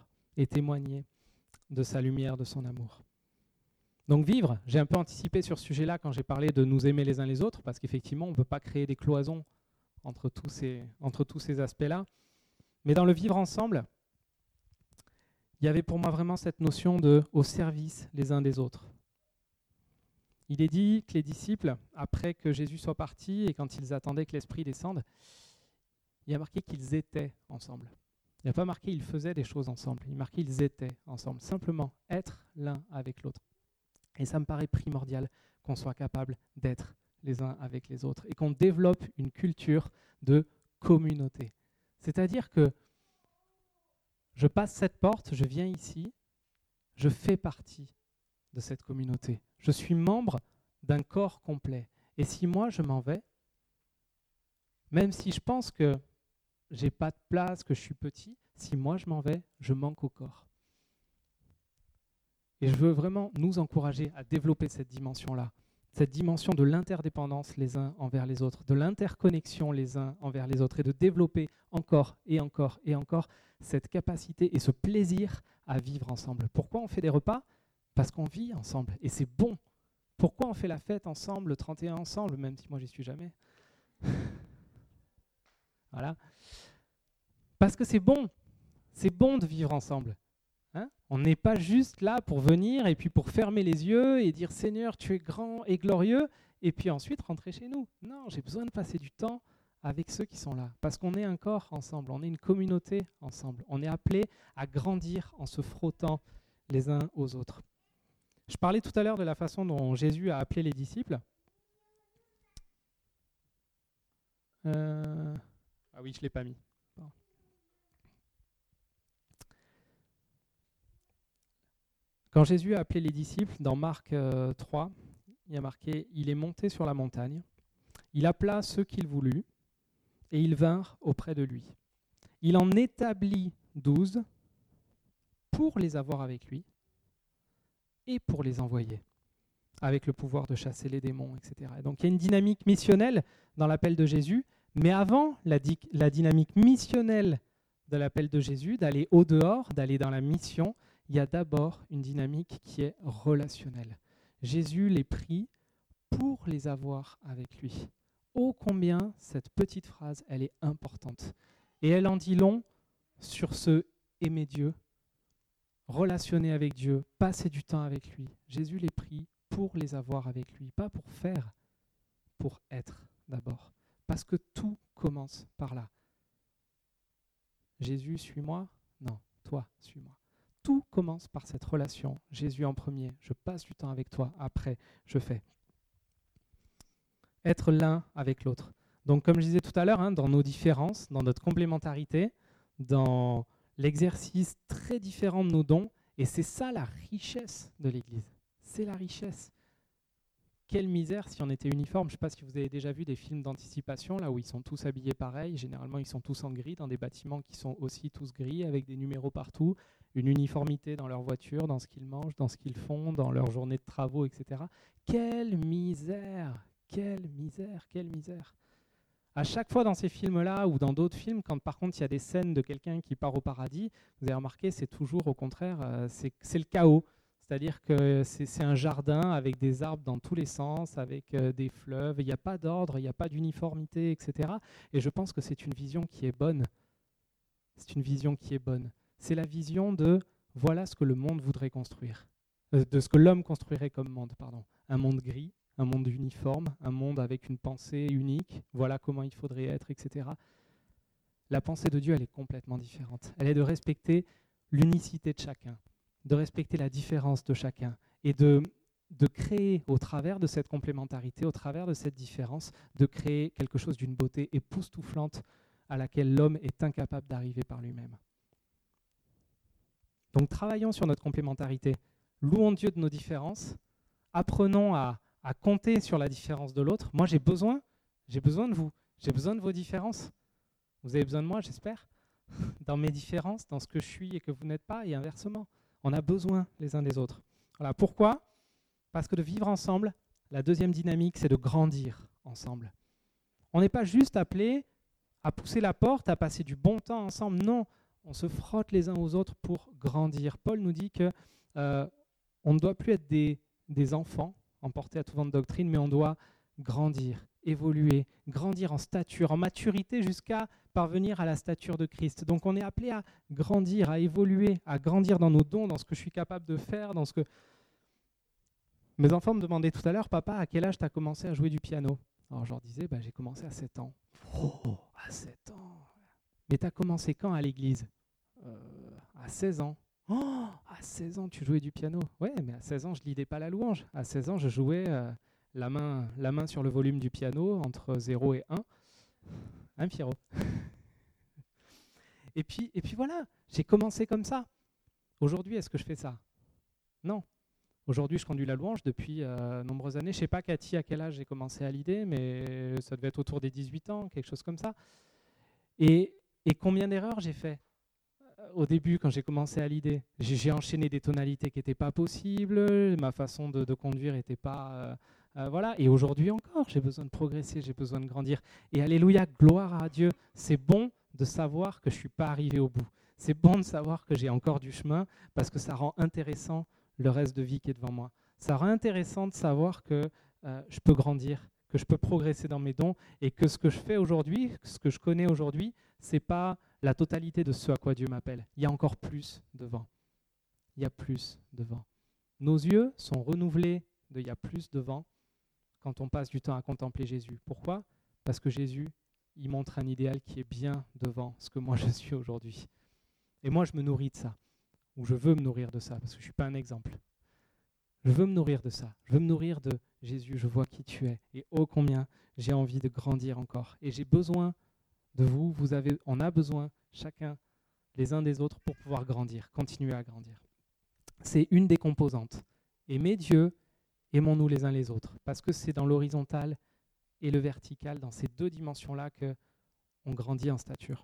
Et témoigner de sa lumière, de son amour. Donc vivre, j'ai un peu anticipé sur ce sujet-là quand j'ai parlé de nous aimer les uns les autres, parce qu'effectivement, on ne peut pas créer des cloisons entre tous ces, entre tous ces aspects-là. Mais dans le vivre ensemble, il y avait pour moi vraiment cette notion de au service les uns des autres. Il est dit que les disciples, après que Jésus soit parti et quand ils attendaient que l'Esprit descende, il y a marqué qu'ils étaient ensemble. Il n'y a pas marqué ils faisaient des choses ensemble, il y a marqué ils étaient ensemble. Simplement être l'un avec l'autre. Et ça me paraît primordial qu'on soit capable d'être les uns avec les autres et qu'on développe une culture de communauté. C'est-à-dire que je passe cette porte, je viens ici, je fais partie de cette communauté. Je suis membre d'un corps complet. Et si moi je m'en vais, même si je pense que j'ai pas de place, que je suis petit, si moi je m'en vais, je manque au corps. Et je veux vraiment nous encourager à développer cette dimension-là, cette dimension de l'interdépendance les uns envers les autres, de l'interconnexion les uns envers les autres, et de développer encore et encore et encore cette capacité et ce plaisir à vivre ensemble. Pourquoi on fait des repas ? Parce qu'on vit ensemble, et c'est bon. Pourquoi on fait la fête ensemble, le trente et un ensemble, même si moi j'y suis jamais ? Voilà. Parce que c'est bon. C'est bon de vivre ensemble. Hein ? On n'est pas juste là pour venir et puis pour fermer les yeux et dire « Seigneur, tu es grand et glorieux » et puis ensuite rentrer chez nous. Non, j'ai besoin de passer du temps avec ceux qui sont là. Parce qu'on est un corps ensemble, on est une communauté ensemble. On est appelé à grandir en se frottant les uns aux autres. Je parlais tout à l'heure de la façon dont Jésus a appelé les disciples. Euh... Ah oui, je ne l'ai pas mis. Bon. Quand Jésus a appelé les disciples, dans Marc euh, trois, il y a marqué « Il est monté sur la montagne, il appela ceux qu'il voulut, et ils vinrent auprès de lui. Il en établit douze pour les avoir avec lui et pour les envoyer, avec le pouvoir de chasser les démons, et cetera. » Et donc il y a une dynamique missionnelle dans l'appel de Jésus, mais avant la, di- la dynamique missionnelle de l'appel de Jésus, d'aller au-dehors, d'aller dans la mission, il y a d'abord une dynamique qui est relationnelle. Jésus les prie pour les avoir avec lui. Ô combien cette petite phrase, elle est importante. Et elle en dit long sur ce aimer Dieu, relationner avec Dieu, passer du temps avec lui. Jésus les prie pour les avoir avec lui, pas pour faire, pour être d'abord. Parce que tout commence par là. Jésus, suis-moi? Non, toi, suis-moi. Tout commence par cette relation. Jésus en premier, je passe du temps avec toi, après, je fais. Être l'un avec l'autre. Donc, comme je disais tout à l'heure, hein, dans nos différences, dans notre complémentarité, dans l'exercice très différent de nos dons, et c'est ça la richesse de l'Église. C'est la richesse. quelle misère si on était uniforme. Je ne sais pas si vous avez déjà vu des films d'anticipation, là où ils sont tous habillés pareil. Généralement, ils sont tous en gris, dans des bâtiments qui sont aussi tous gris, avec des numéros partout, une uniformité dans leur voiture, dans ce qu'ils mangent, dans ce qu'ils font, dans leur journée de travaux, et cetera. Quelle misère, quelle misère, quelle misère. À chaque fois dans ces films-là ou dans d'autres films, quand par contre il y a des scènes de quelqu'un qui part au paradis, vous avez remarqué, c'est toujours au contraire, euh, c'est, c'est le chaos. C'est-à-dire que c'est, c'est un jardin avec des arbres dans tous les sens, avec euh, des fleuves, il n'y a pas d'ordre, il n'y a pas d'uniformité, et cetera. Et je pense que c'est une vision qui est bonne. C'est une vision qui est bonne. C'est la vision de voilà ce que le monde voudrait construire, euh, de ce que l'homme construirait comme monde, pardon. Un monde gris, un monde uniforme, un monde avec une pensée unique, voilà comment il faudrait être, et cetera. La pensée de Dieu, elle est complètement différente. Elle est de respecter l'unicité de chacun, de respecter la différence de chacun et de, de créer au travers de cette complémentarité, au travers de cette différence, de créer quelque chose d'une beauté époustouflante à laquelle l'homme est incapable d'arriver par lui-même. Donc travaillons sur notre complémentarité, louons Dieu de nos différences, apprenons à à compter sur la différence de l'autre. Moi, j'ai besoin, j'ai besoin de vous, j'ai besoin de vos différences. Vous avez besoin de moi, j'espère, dans mes différences, dans ce que je suis et que vous n'êtes pas, et inversement. On a besoin les uns des autres. Voilà. Pourquoi ? Parce que de vivre ensemble, la deuxième dynamique, c'est de grandir ensemble. On n'est pas juste appelé à pousser la porte, à passer du bon temps ensemble. Non, on se frotte les uns aux autres pour grandir. Paul nous dit que euh, on ne doit plus être des, des enfants, emporté à tout vent de doctrine, mais on doit grandir, évoluer, grandir en stature, en maturité jusqu'à parvenir à la stature de Christ. Donc on est appelé à grandir, à évoluer, à grandir dans nos dons, dans ce que je suis capable de faire, dans ce que... Mes enfants me demandaient tout à l'heure, papa, à quel âge tu as commencé à jouer du piano ? Alors je leur disais, bah, j'ai commencé à sept ans. Oh, à sept ans. Mais tu as commencé quand à l'église ? euh, À seize ans. Oh, à seize ans, tu jouais du piano. Ouais, mais à seize ans, je lidais pas la louange. À seize ans, je jouais euh, la, main, la main sur le volume du piano entre zéro et un. Hein, Pierrot ? et, puis, et puis voilà, j'ai commencé comme ça. Aujourd'hui, est-ce que je fais ça ? Non. Aujourd'hui, je conduis la louange depuis euh, nombreuses années. Je ne sais pas, Cathy, à quel âge j'ai commencé à lider, mais ça devait être autour des dix-huit ans, quelque chose comme ça. Et, et combien d'erreurs j'ai fait ? Au début, quand j'ai commencé à l'idée, j'ai, j'ai enchaîné des tonalités qui n'étaient pas possibles, ma façon de, de conduire n'était pas... Euh, euh, voilà. Et aujourd'hui encore, j'ai besoin de progresser, j'ai besoin de grandir. Et alléluia, gloire à Dieu. C'est bon de savoir que je ne suis pas arrivé au bout. C'est bon de savoir que j'ai encore du chemin parce que ça rend intéressant le reste de vie qui est devant moi. Ça rend intéressant de savoir que euh, je peux grandir, que je peux progresser dans mes dons et que ce que je fais aujourd'hui, ce que je connais aujourd'hui, ce n'est pas la totalité de ce à quoi Dieu m'appelle. Il y a encore plus devant. Il y a plus devant. Nos yeux sont renouvelés de il y a plus devant quand on passe du temps à contempler Jésus. Pourquoi ? Parce que Jésus, il montre un idéal qui est bien devant ce que moi je suis aujourd'hui. Et moi, je me nourris de ça. Ou je veux me nourrir de ça, parce que je ne suis pas un exemple. Je veux me nourrir de ça. Je veux me nourrir de Jésus, je vois qui tu es. Et ô combien j'ai envie de grandir encore. Et j'ai besoin de vous, vous avez, on a besoin, chacun, les uns des autres, pour pouvoir grandir, continuer à grandir. C'est une des composantes. Aimer Dieu, aimons-nous les uns les autres. Parce que c'est dans l'horizontal et le vertical, dans ces deux dimensions-là, qu'on grandit en stature.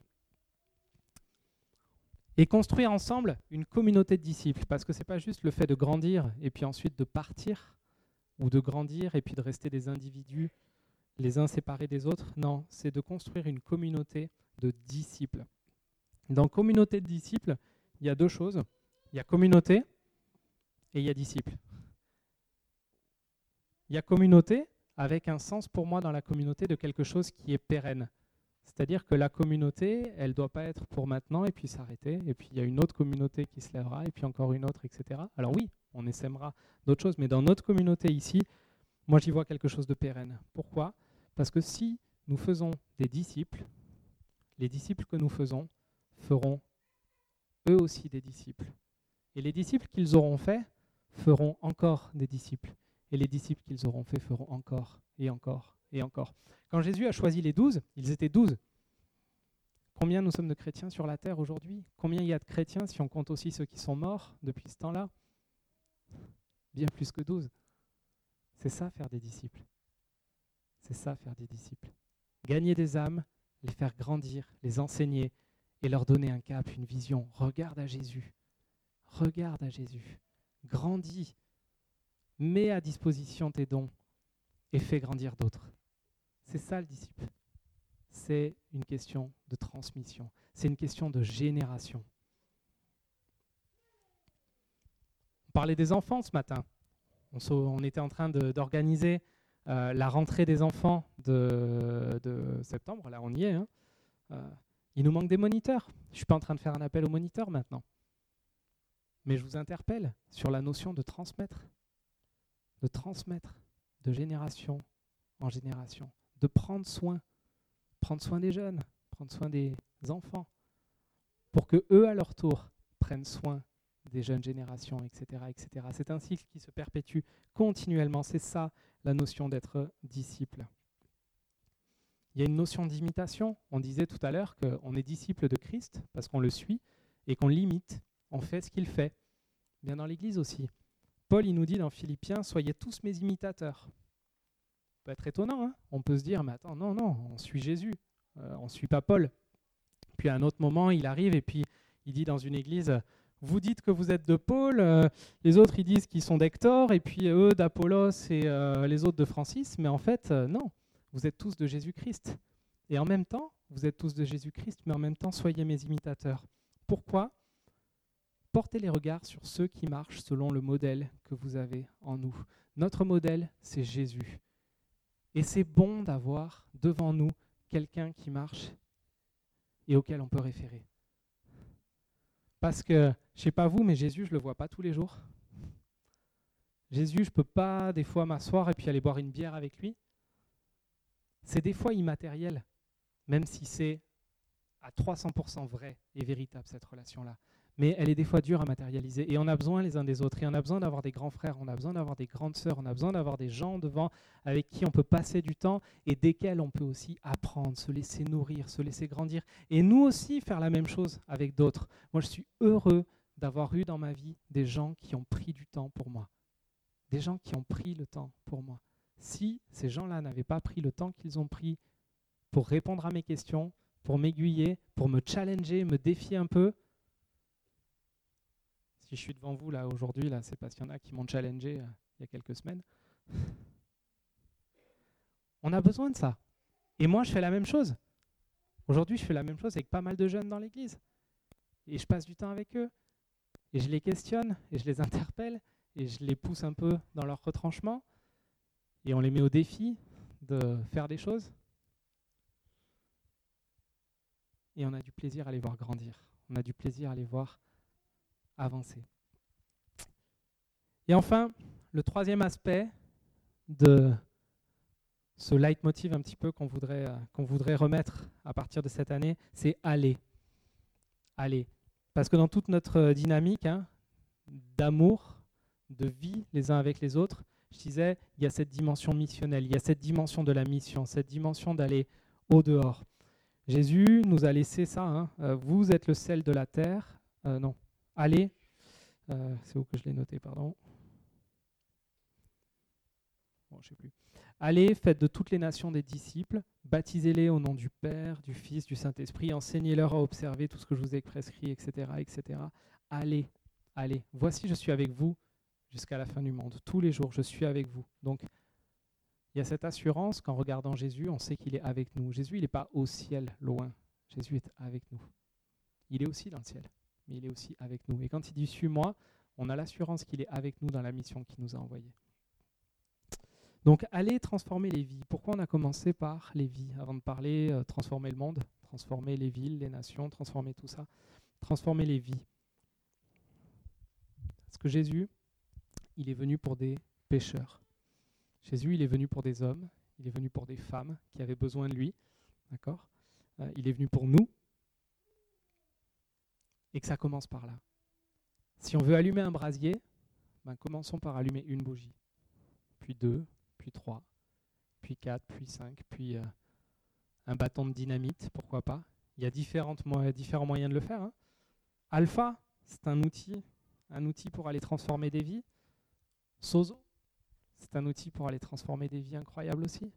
Et construire ensemble une communauté de disciples, parce que ce n'est pas juste le fait de grandir et puis ensuite de partir, ou de grandir et puis de rester des individus les uns séparés des autres. Non, c'est de construire une communauté de disciples. Dans communauté de disciples, il y a deux choses. Il y a communauté et il y a disciples. Il y a communauté avec un sens pour moi dans la communauté de quelque chose qui est pérenne. C'est-à-dire que la communauté, elle ne doit pas être pour maintenant et puis s'arrêter. Et puis il y a une autre communauté qui se lèvera et puis encore une autre, et cetera. Alors oui, on essaimera d'autres choses, mais dans notre communauté ici, moi j'y vois quelque chose de pérenne. Pourquoi ? Parce que si nous faisons des disciples, les disciples que nous faisons feront eux aussi des disciples. Et les disciples qu'ils auront faits feront encore des disciples. Et les disciples qu'ils auront faits feront encore et encore et encore. Quand Jésus a choisi les douze, ils étaient douze. Combien nous sommes de chrétiens sur la terre aujourd'hui ? Combien il y a de chrétiens si on compte aussi ceux qui sont morts depuis ce temps-là ? Bien plus que douze. C'est ça, faire des disciples. C'est ça, faire des disciples. Gagner des âmes, les faire grandir, les enseigner et leur donner un cap, une vision. Regarde à Jésus. Regarde à Jésus. Grandis. Mets à disposition tes dons et fais grandir d'autres. C'est ça le disciple. C'est une question de transmission. C'est une question de génération. On parlait des enfants ce matin. On, so, on était en train de, d'organiser euh, la rentrée des enfants de, de septembre. Là, on y est. Hein. Euh, il nous manque des moniteurs. Je ne suis pas en train de faire un appel aux moniteurs maintenant. Mais je vous interpelle sur la notion de transmettre. De transmettre de génération en génération. De prendre soin. Prendre soin des jeunes. Prendre soin des enfants. Pour que eux, à leur tour, prennent soin des jeunes générations, et cetera, et cetera. C'est un cycle qui se perpétue continuellement. C'est ça, la notion d'être disciple. Il y a une notion d'imitation. On disait tout à l'heure qu'on est disciple de Christ parce qu'on le suit et qu'on l'imite. On fait ce qu'il fait. Bien dans l'Église aussi. Paul, il nous dit dans Philippiens, « Soyez tous mes imitateurs ». Ça peut être étonnant. Hein, on peut se dire, mais attends, non, non, on suit Jésus. Euh, on ne suit pas Paul. Puis à un autre moment, il arrive et puis il dit dans une église, vous dites que vous êtes de Paul, euh, les autres ils disent qu'ils sont d'Hector, et puis eux d'Apollos et euh, les autres de Francis, mais en fait, euh, non, vous êtes tous de Jésus-Christ. Et en même temps, vous êtes tous de Jésus-Christ, mais en même temps, soyez mes imitateurs. Pourquoi ? Portez les regards sur ceux qui marchent selon le modèle que vous avez en nous. Notre modèle, c'est Jésus. Et c'est bon d'avoir devant nous quelqu'un qui marche et auquel on peut référer. Parce que, je ne sais pas vous, mais Jésus, je ne le vois pas tous les jours. Jésus, je ne peux pas des fois m'asseoir et puis aller boire une bière avec lui. C'est des fois immatériel, même si c'est à trois cents pour cent vrai et véritable cette relation-là. Mais elle est des fois dure à matérialiser. Et on a besoin les uns des autres. Et on a besoin d'avoir des grands frères, on a besoin d'avoir des grandes sœurs, on a besoin d'avoir des gens devant avec qui on peut passer du temps et desquels on peut aussi apprendre, se laisser nourrir, se laisser grandir. Et nous aussi faire la même chose avec d'autres. Moi, je suis heureux d'avoir eu dans ma vie des gens qui ont pris du temps pour moi. Des gens qui ont pris le temps pour moi. Si ces gens-là n'avaient pas pris le temps qu'ils ont pris pour répondre à mes questions, pour m'aiguiller, pour me challenger, me défier un peu, si je suis devant vous là aujourd'hui, là, c'est parce qu'il y en a qui m'ont challengé euh, il y a quelques semaines. On a besoin de ça. Et moi, je fais la même chose. Aujourd'hui, je fais la même chose avec pas mal de jeunes dans l'église. Et je passe du temps avec eux. Et je les questionne, et je les interpelle, et je les pousse un peu dans leur retranchement. Et on les met au défi de faire des choses. Et on a du plaisir à les voir grandir. On a du plaisir à les voir avancer. Et enfin, le troisième aspect de ce leitmotiv un petit peu qu'on voudrait, euh, qu'on voudrait remettre à partir de cette année, c'est aller. Aller. Parce que dans toute notre dynamique hein, d'amour, de vie les uns avec les autres, je disais, il y a cette dimension missionnelle, il y a cette dimension de la mission, cette dimension d'aller au-dehors. Jésus nous a laissé ça, hein, euh, vous êtes le sel de la terre, euh, non, allez, euh, c'est où que je l'ai noté, pardon. Bon, je sais plus. Allez, faites de toutes les nations des disciples, baptisez-les au nom du Père, du Fils, du Saint-Esprit, enseignez-leur à observer tout ce que je vous ai prescrit, et cetera, et cetera. Allez, allez. Voici, je suis avec vous jusqu'à la fin du monde. Tous les jours, je suis avec vous. Donc, il y a cette assurance qu'en regardant Jésus, on sait qu'il est avec nous. Jésus, il n'est pas au ciel, loin. Jésus est avec nous. Il est aussi dans le ciel, mais il est aussi avec nous. Et quand il dit « suis-moi », on a l'assurance qu'il est avec nous dans la mission qu'il nous a envoyée. Donc, allez transformer les vies. Pourquoi on a commencé par les vies avant de parler euh, transformer le monde, transformer les villes, les nations, transformer tout ça, transformer les vies. Parce que Jésus, il est venu pour des pécheurs. Jésus, il est venu pour des hommes, il est venu pour des femmes qui avaient besoin de lui, d'accord ? euh, Il est venu pour nous, et que ça commence par là. Si on veut allumer un brasier, ben commençons par allumer une bougie, puis deux, puis trois, puis quatre, puis cinq, puis euh, un bâton de dynamite, pourquoi pas. Il y a différentes mo- différents moyens de le faire. Hein. Alpha, c'est un outil, un outil pour aller transformer des vies. Sozo, c'est un outil pour aller transformer des vies incroyables aussi.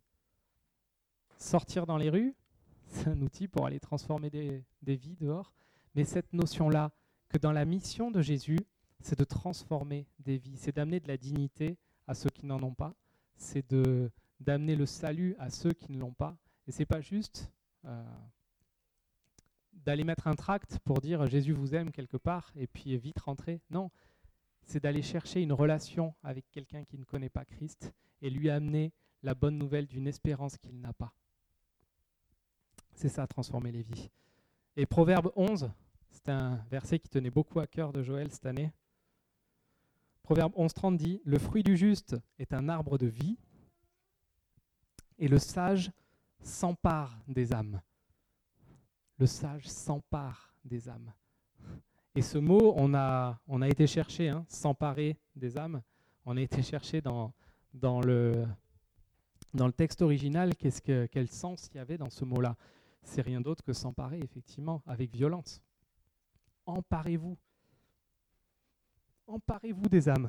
Sortir dans les rues, c'est un outil pour aller transformer des, des vies dehors. Mais cette notion-là, que dans la mission de Jésus, c'est de transformer des vies, c'est d'amener de la dignité à ceux qui n'en ont pas, c'est de, d'amener le salut à ceux qui ne l'ont pas. Et c'est pas juste euh, d'aller mettre un tract pour dire Jésus vous aime quelque part et puis vite rentrer. Non, c'est d'aller chercher une relation avec quelqu'un qui ne connaît pas Christ et lui amener la bonne nouvelle d'une espérance qu'il n'a pas. C'est ça, transformer les vies. Et Proverbe onze, c'est un verset qui tenait beaucoup à cœur de Joël cette année. Proverbe onze, trente dit « Le fruit du juste est un arbre de vie, et le sage s'empare des âmes. » Le sage s'empare des âmes. Et ce mot, on a, on a été chercher, hein, s'emparer des âmes. On a été chercher dans, dans, le, dans le texte original qu'est-ce que, quel sens il y avait dans ce mot-là. C'est rien d'autre que s'emparer, effectivement, avec violence. Emparez-vous. Emparez-vous des âmes.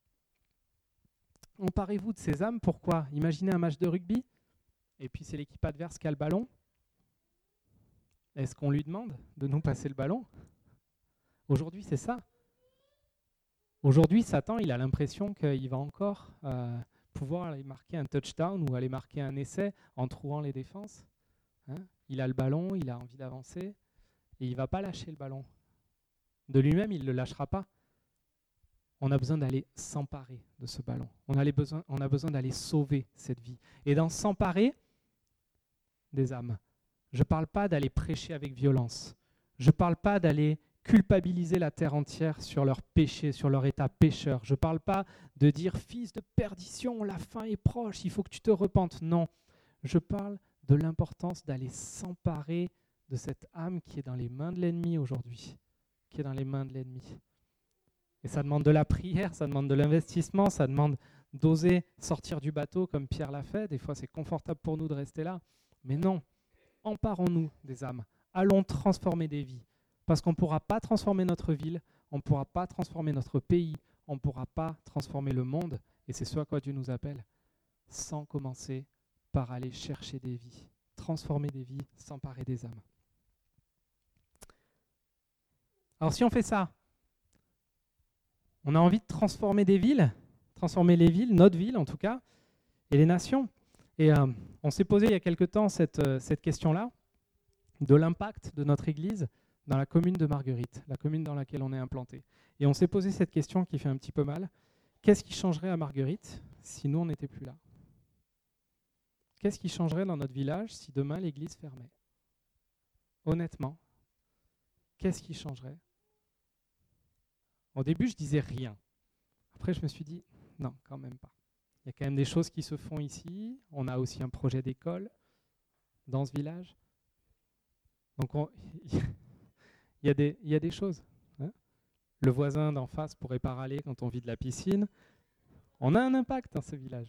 Emparez-vous de ces âmes, pourquoi ? Imaginez un match de rugby, et puis c'est l'équipe adverse qui a le ballon. Est-ce qu'on lui demande de nous passer le ballon ? Aujourd'hui, c'est ça. Aujourd'hui, Satan, il a l'impression qu'il va encore euh, pouvoir aller marquer un touchdown ou aller marquer un essai en trouvant les défenses. Hein ? Il a le ballon, il a envie d'avancer, et il ne va pas lâcher le ballon. De lui-même, il ne le lâchera pas. On a besoin d'aller s'emparer de ce ballon. On a, besoin, on a besoin d'aller sauver cette vie. Et dans s'emparer des âmes, je ne parle pas d'aller prêcher avec violence. Je ne parle pas d'aller culpabiliser la terre entière sur leur péché, sur leur état pécheur. Je ne parle pas de dire « Fils de perdition, la fin est proche, il faut que tu te repentes ». Non, je parle de l'importance d'aller s'emparer de cette âme qui est dans les mains de l'ennemi aujourd'hui, qui est dans les mains de l'ennemi. Et ça demande de la prière, ça demande de l'investissement, ça demande d'oser sortir du bateau comme Pierre l'a fait. Des fois, c'est confortable pour nous de rester là. Mais non, emparons-nous des âmes. Allons transformer des vies. Parce qu'on ne pourra pas transformer notre ville, on ne pourra pas transformer notre pays, on ne pourra pas transformer le monde. Et c'est ce à quoi Dieu nous appelle, sans commencer par aller chercher des vies. Transformer des vies, s'emparer des âmes. Alors si on fait ça, on a envie de transformer des villes, transformer les villes, notre ville en tout cas, et les nations. Et euh, on s'est posé il y a quelque temps cette, euh, cette question-là, de l'impact de notre Église dans la commune de Marguerite, la commune dans laquelle on est implanté. Et on s'est posé cette question qui fait un petit peu mal. Qu'est-ce qui changerait à Marguerite si nous, on n'était plus là ? Qu'est-ce qui changerait dans notre village si demain l'Église fermait ? Honnêtement, qu'est-ce qui changerait ? Au début, je disais rien. Après, je me suis dit, non, quand même pas. Il y a quand même des choses qui se font ici. On a aussi un projet d'école dans ce village. Donc, on, il y a des, il y a des choses. Hein. Le voisin d'en face pourrait pas râler quand on vide la piscine. On a un impact dans ce village.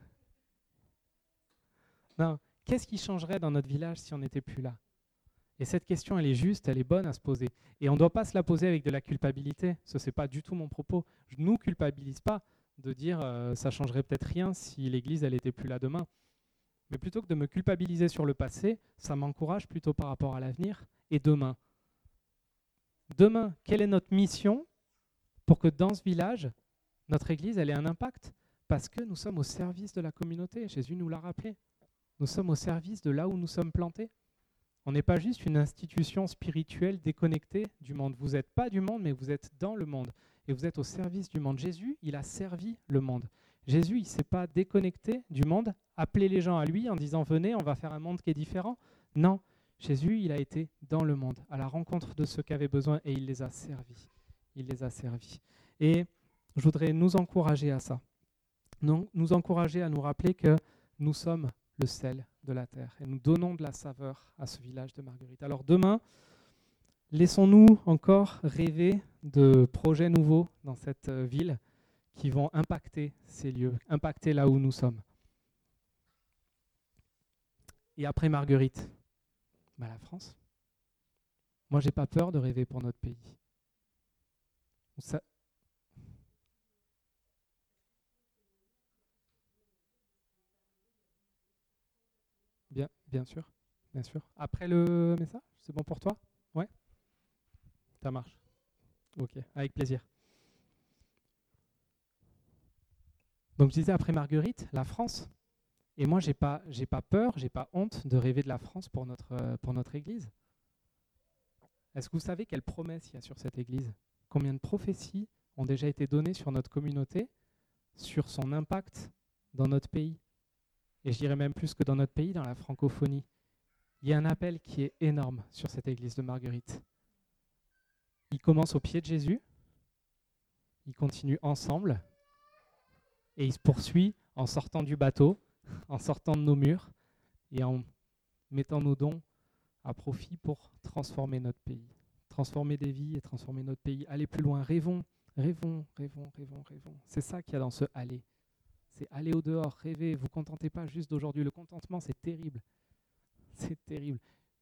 Non, qu'est-ce qui changerait dans notre village si on n'était plus là ? Et cette question, elle est juste, elle est bonne à se poser. Et on ne doit pas se la poser avec de la culpabilité. Ce n'est pas du tout mon propos. Je ne nous culpabilise pas de dire euh, ça ne changerait peut-être rien si l'Église elle n'était plus là demain. Mais plutôt que de me culpabiliser sur le passé, ça m'encourage plutôt par rapport à l'avenir et demain. Demain, quelle est notre mission pour que dans ce village, notre Église elle ait un impact ? Parce que nous sommes au service de la communauté. Jésus nous l'a rappelé. Nous sommes au service de là où nous sommes plantés. On n'est pas juste une institution spirituelle déconnectée du monde. Vous n'êtes pas du monde, mais vous êtes dans le monde. Et vous êtes au service du monde. Jésus, il a servi le monde. Jésus, il ne s'est pas déconnecté du monde, appelé les gens à lui en disant « Venez, on va faire un monde qui est différent ». Non, Jésus, il a été dans le monde, à la rencontre de ceux qui avaient besoin et il les a servis. Il les a servis. Et je voudrais nous encourager à ça. Nous, nous encourager à nous rappeler que nous sommes le sel de la terre. Et nous donnons de la saveur à ce village de Marguerite. Alors demain, laissons-nous encore rêver de projets nouveaux dans cette ville qui vont impacter ces lieux, impacter là où nous sommes. Et après Marguerite, bah la France. Moi, j'ai pas peur de rêver pour notre pays. Ça, Bien sûr, bien sûr. Après le message, c'est bon pour toi? Ouais, ça marche. Ok, avec plaisir. Donc je disais après Marguerite, la France. Et moi, j'ai pas, j'ai pas peur, j'ai pas honte de rêver de la France pour notre, euh, pour notre Église. Est-ce que vous savez quelles promesses il y a sur cette Église? Combien de prophéties ont déjà été données sur notre communauté, sur son impact dans notre pays? Et je dirais même plus que dans notre pays, dans la francophonie. Il y a un appel qui est énorme sur cette Église de Marguerite. Il commence au pied de Jésus, il continue ensemble, et il se poursuit en sortant du bateau, en sortant de nos murs, et en mettant nos dons à profit pour transformer notre pays, transformer des vies et transformer notre pays. Aller plus loin, rêvons, rêvons, rêvons, rêvons, rêvons. C'est ça qu'il y a dans ce aller. C'est aller au dehors, rêver. Vous ne vous contentez pas juste d'aujourd'hui. Le contentement, c'est terrible. C'est terrible.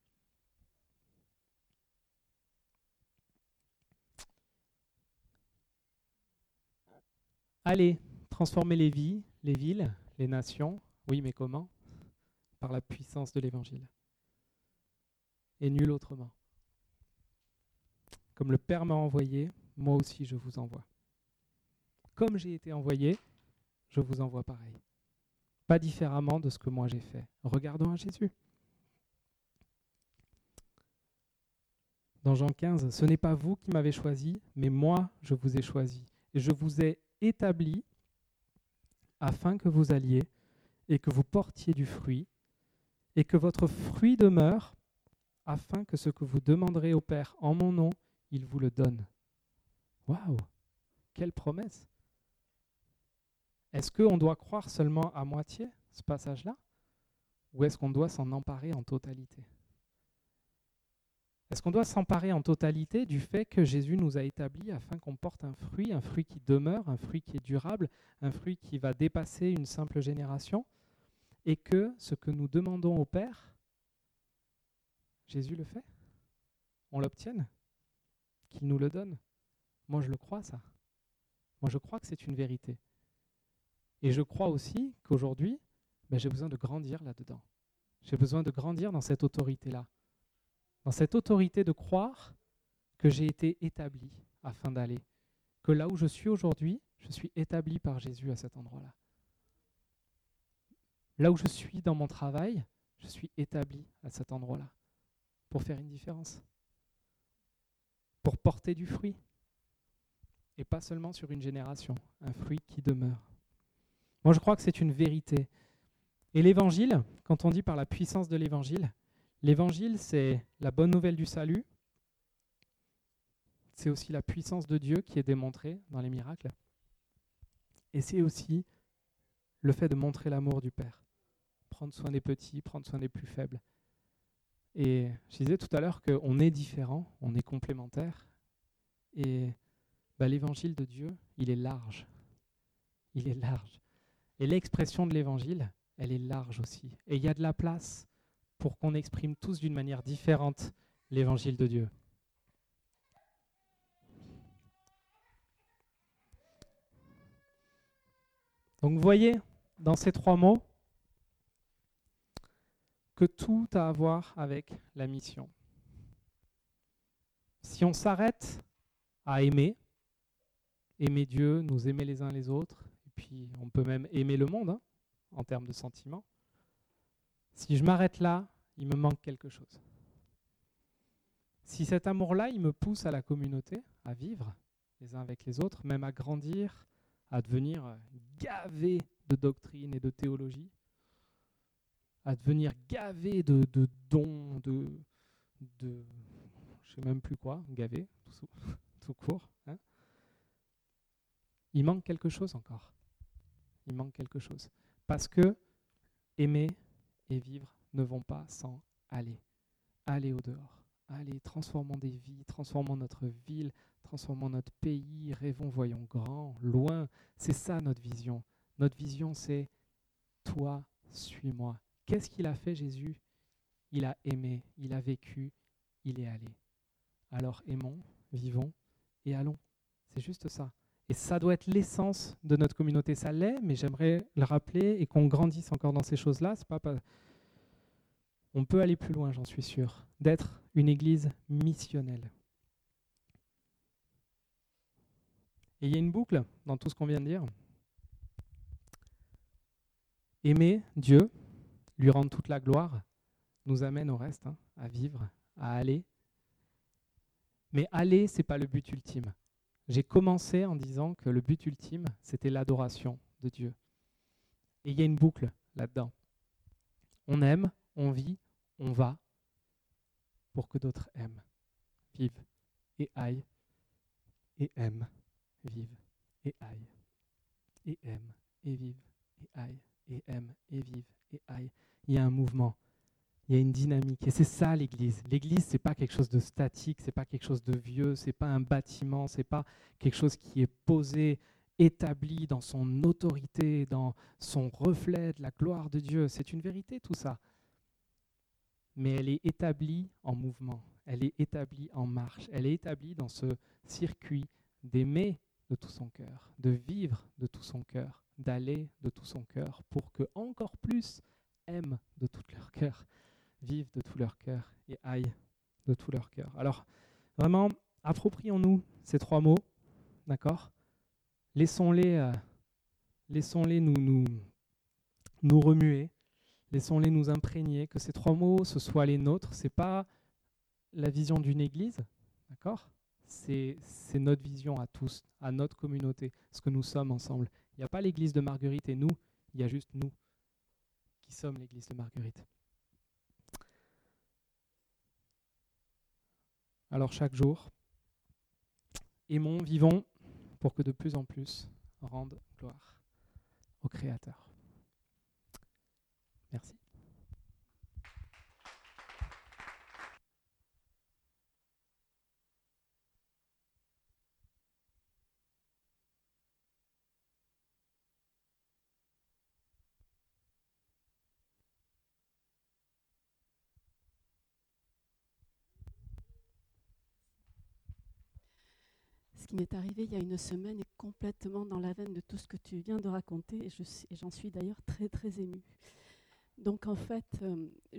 Allez, transformer les vies, les villes, les nations. Oui, mais comment? Par la puissance de l'Évangile. Et nul autrement. Comme le Père m'a envoyé, moi aussi je vous envoie. Comme j'ai été envoyé, je vous envoie pareil. Pas différemment de ce que moi j'ai fait. Regardons à Jésus. Dans Jean quinze, ce n'est pas vous qui m'avez choisi, mais moi je vous ai choisi. Et je vous ai établi afin que vous alliez et que vous portiez du fruit, et que votre fruit demeure, afin que ce que vous demanderez au Père en mon nom, il vous le donne. Waouh! Quelle promesse! Est-ce qu'on doit croire seulement à moitié ce passage-là? Ou est-ce qu'on doit s'en emparer en totalité? Est-ce qu'on doit s'emparer en totalité du fait que Jésus nous a établis afin qu'on porte un fruit, un fruit qui demeure, un fruit qui est durable, un fruit qui va dépasser une simple génération, et que ce que nous demandons au Père, Jésus le fait? On l'obtienne? Qu'il nous le donne? Moi, je le crois, ça. Moi, je crois que c'est une vérité. Et je crois aussi qu'aujourd'hui, ben, j'ai besoin de grandir là-dedans. J'ai besoin de grandir dans cette autorité-là. Dans cette autorité de croire que j'ai été établi afin d'aller. Que là où je suis aujourd'hui, je suis établi par Jésus à cet endroit-là. Là où je suis dans mon travail, je suis établi à cet endroit-là. Pour faire une différence. Pour porter du fruit. Et pas seulement sur une génération, un fruit qui demeure. Moi, je crois que c'est une vérité. Et l'évangile, quand on dit par la puissance de l'évangile, l'évangile, c'est la bonne nouvelle du salut. C'est aussi la puissance de Dieu qui est démontrée dans les miracles. Et c'est aussi le fait de montrer l'amour du Père. Prendre soin des petits, prendre soin des plus faibles. Et je disais tout à l'heure qu'on est différents, on est complémentaires. Et bah, l'évangile de Dieu, il est large. Il est large. Et l'expression de l'évangile, elle est large aussi. Et il y a de la place pour qu'on exprime tous d'une manière différente l'évangile de Dieu. Donc vous voyez, dans ces trois mots, que tout a à voir avec la mission. Si on s'arrête à aimer, aimer Dieu, nous aimer les uns les autres, et puis on peut même aimer le monde, hein, en termes de sentiments. Si je m'arrête là, il me manque quelque chose. Si cet amour-là, il me pousse à la communauté, à vivre les uns avec les autres, même à grandir, à devenir gavé de doctrine et de théologie, à devenir gavé de, de dons, de, de je ne sais même plus quoi, gavé, tout, tout court. Hein. Il manque quelque chose encore. Il manque quelque chose. Parce que aimer et vivre ne vont pas sans aller. Aller au dehors. Aller, transformons des vies, transformons notre ville, transformons notre pays, rêvons, voyons grand, loin. C'est ça notre vision. Notre vision, c'est toi, suis-moi. Qu'est-ce qu'il a fait, Jésus? Il a aimé, il a vécu, il est allé. Alors aimons, vivons et allons. C'est juste ça. Et ça doit être l'essence de notre communauté. Ça l'est, mais j'aimerais le rappeler et qu'on grandisse encore dans ces choses-là. C'est pas, pas on peut aller plus loin, j'en suis sûr, d'être une église missionnelle. Et il y a une boucle dans tout ce qu'on vient de dire. Aimer Dieu, lui rendre toute la gloire, nous amène au reste, hein, à vivre, à aller. Mais aller, ce n'est pas le but ultime. J'ai commencé en disant que le but ultime, c'était l'adoration de Dieu. Et il y a une boucle là-dedans. On aime, on vit, on va pour que d'autres aiment, vivent et aillent, et aiment, vivent et aillent, et aiment, et vivent, et aillent, et aiment, et vivent, et aillent. Il y a un mouvement, il y a une dynamique, et c'est ça l'Église. L'Église, c'est pas quelque chose de statique, c'est pas quelque chose de vieux, c'est pas un bâtiment, c'est pas quelque chose qui est posé, établi dans son autorité, dans son reflet de la gloire de Dieu. C'est une vérité tout ça. Mais elle est établie en mouvement, elle est établie en marche, elle est établie dans ce circuit d'aimer de tout son cœur, de vivre de tout son cœur, d'aller de tout son cœur, pour que encore plus aiment de tout leur cœur, vivent de tout leur cœur et aillent de tout leur cœur. Alors, vraiment, approprions-nous ces trois mots, d'accord ? Laissons-les, euh, laissons-les nous, nous, nous remuer. Laissons-les nous imprégner, que ces trois mots, ce soient les nôtres. Ce n'est pas la vision d'une église, d'accord ? C'est, c'est notre vision à tous, à notre communauté, ce que nous sommes ensemble. Il n'y a pas l'église de Marguerite et nous, il y a juste nous qui sommes l'église de Marguerite. Alors chaque jour, aimons, vivons, pour que de plus en plus rendent gloire au Créateur. Merci. Ce qui m'est arrivé il y a une semaine est complètement dans la veine de tout ce que tu viens de raconter, et, je, et j'en suis d'ailleurs très très émue. Donc en fait, euh,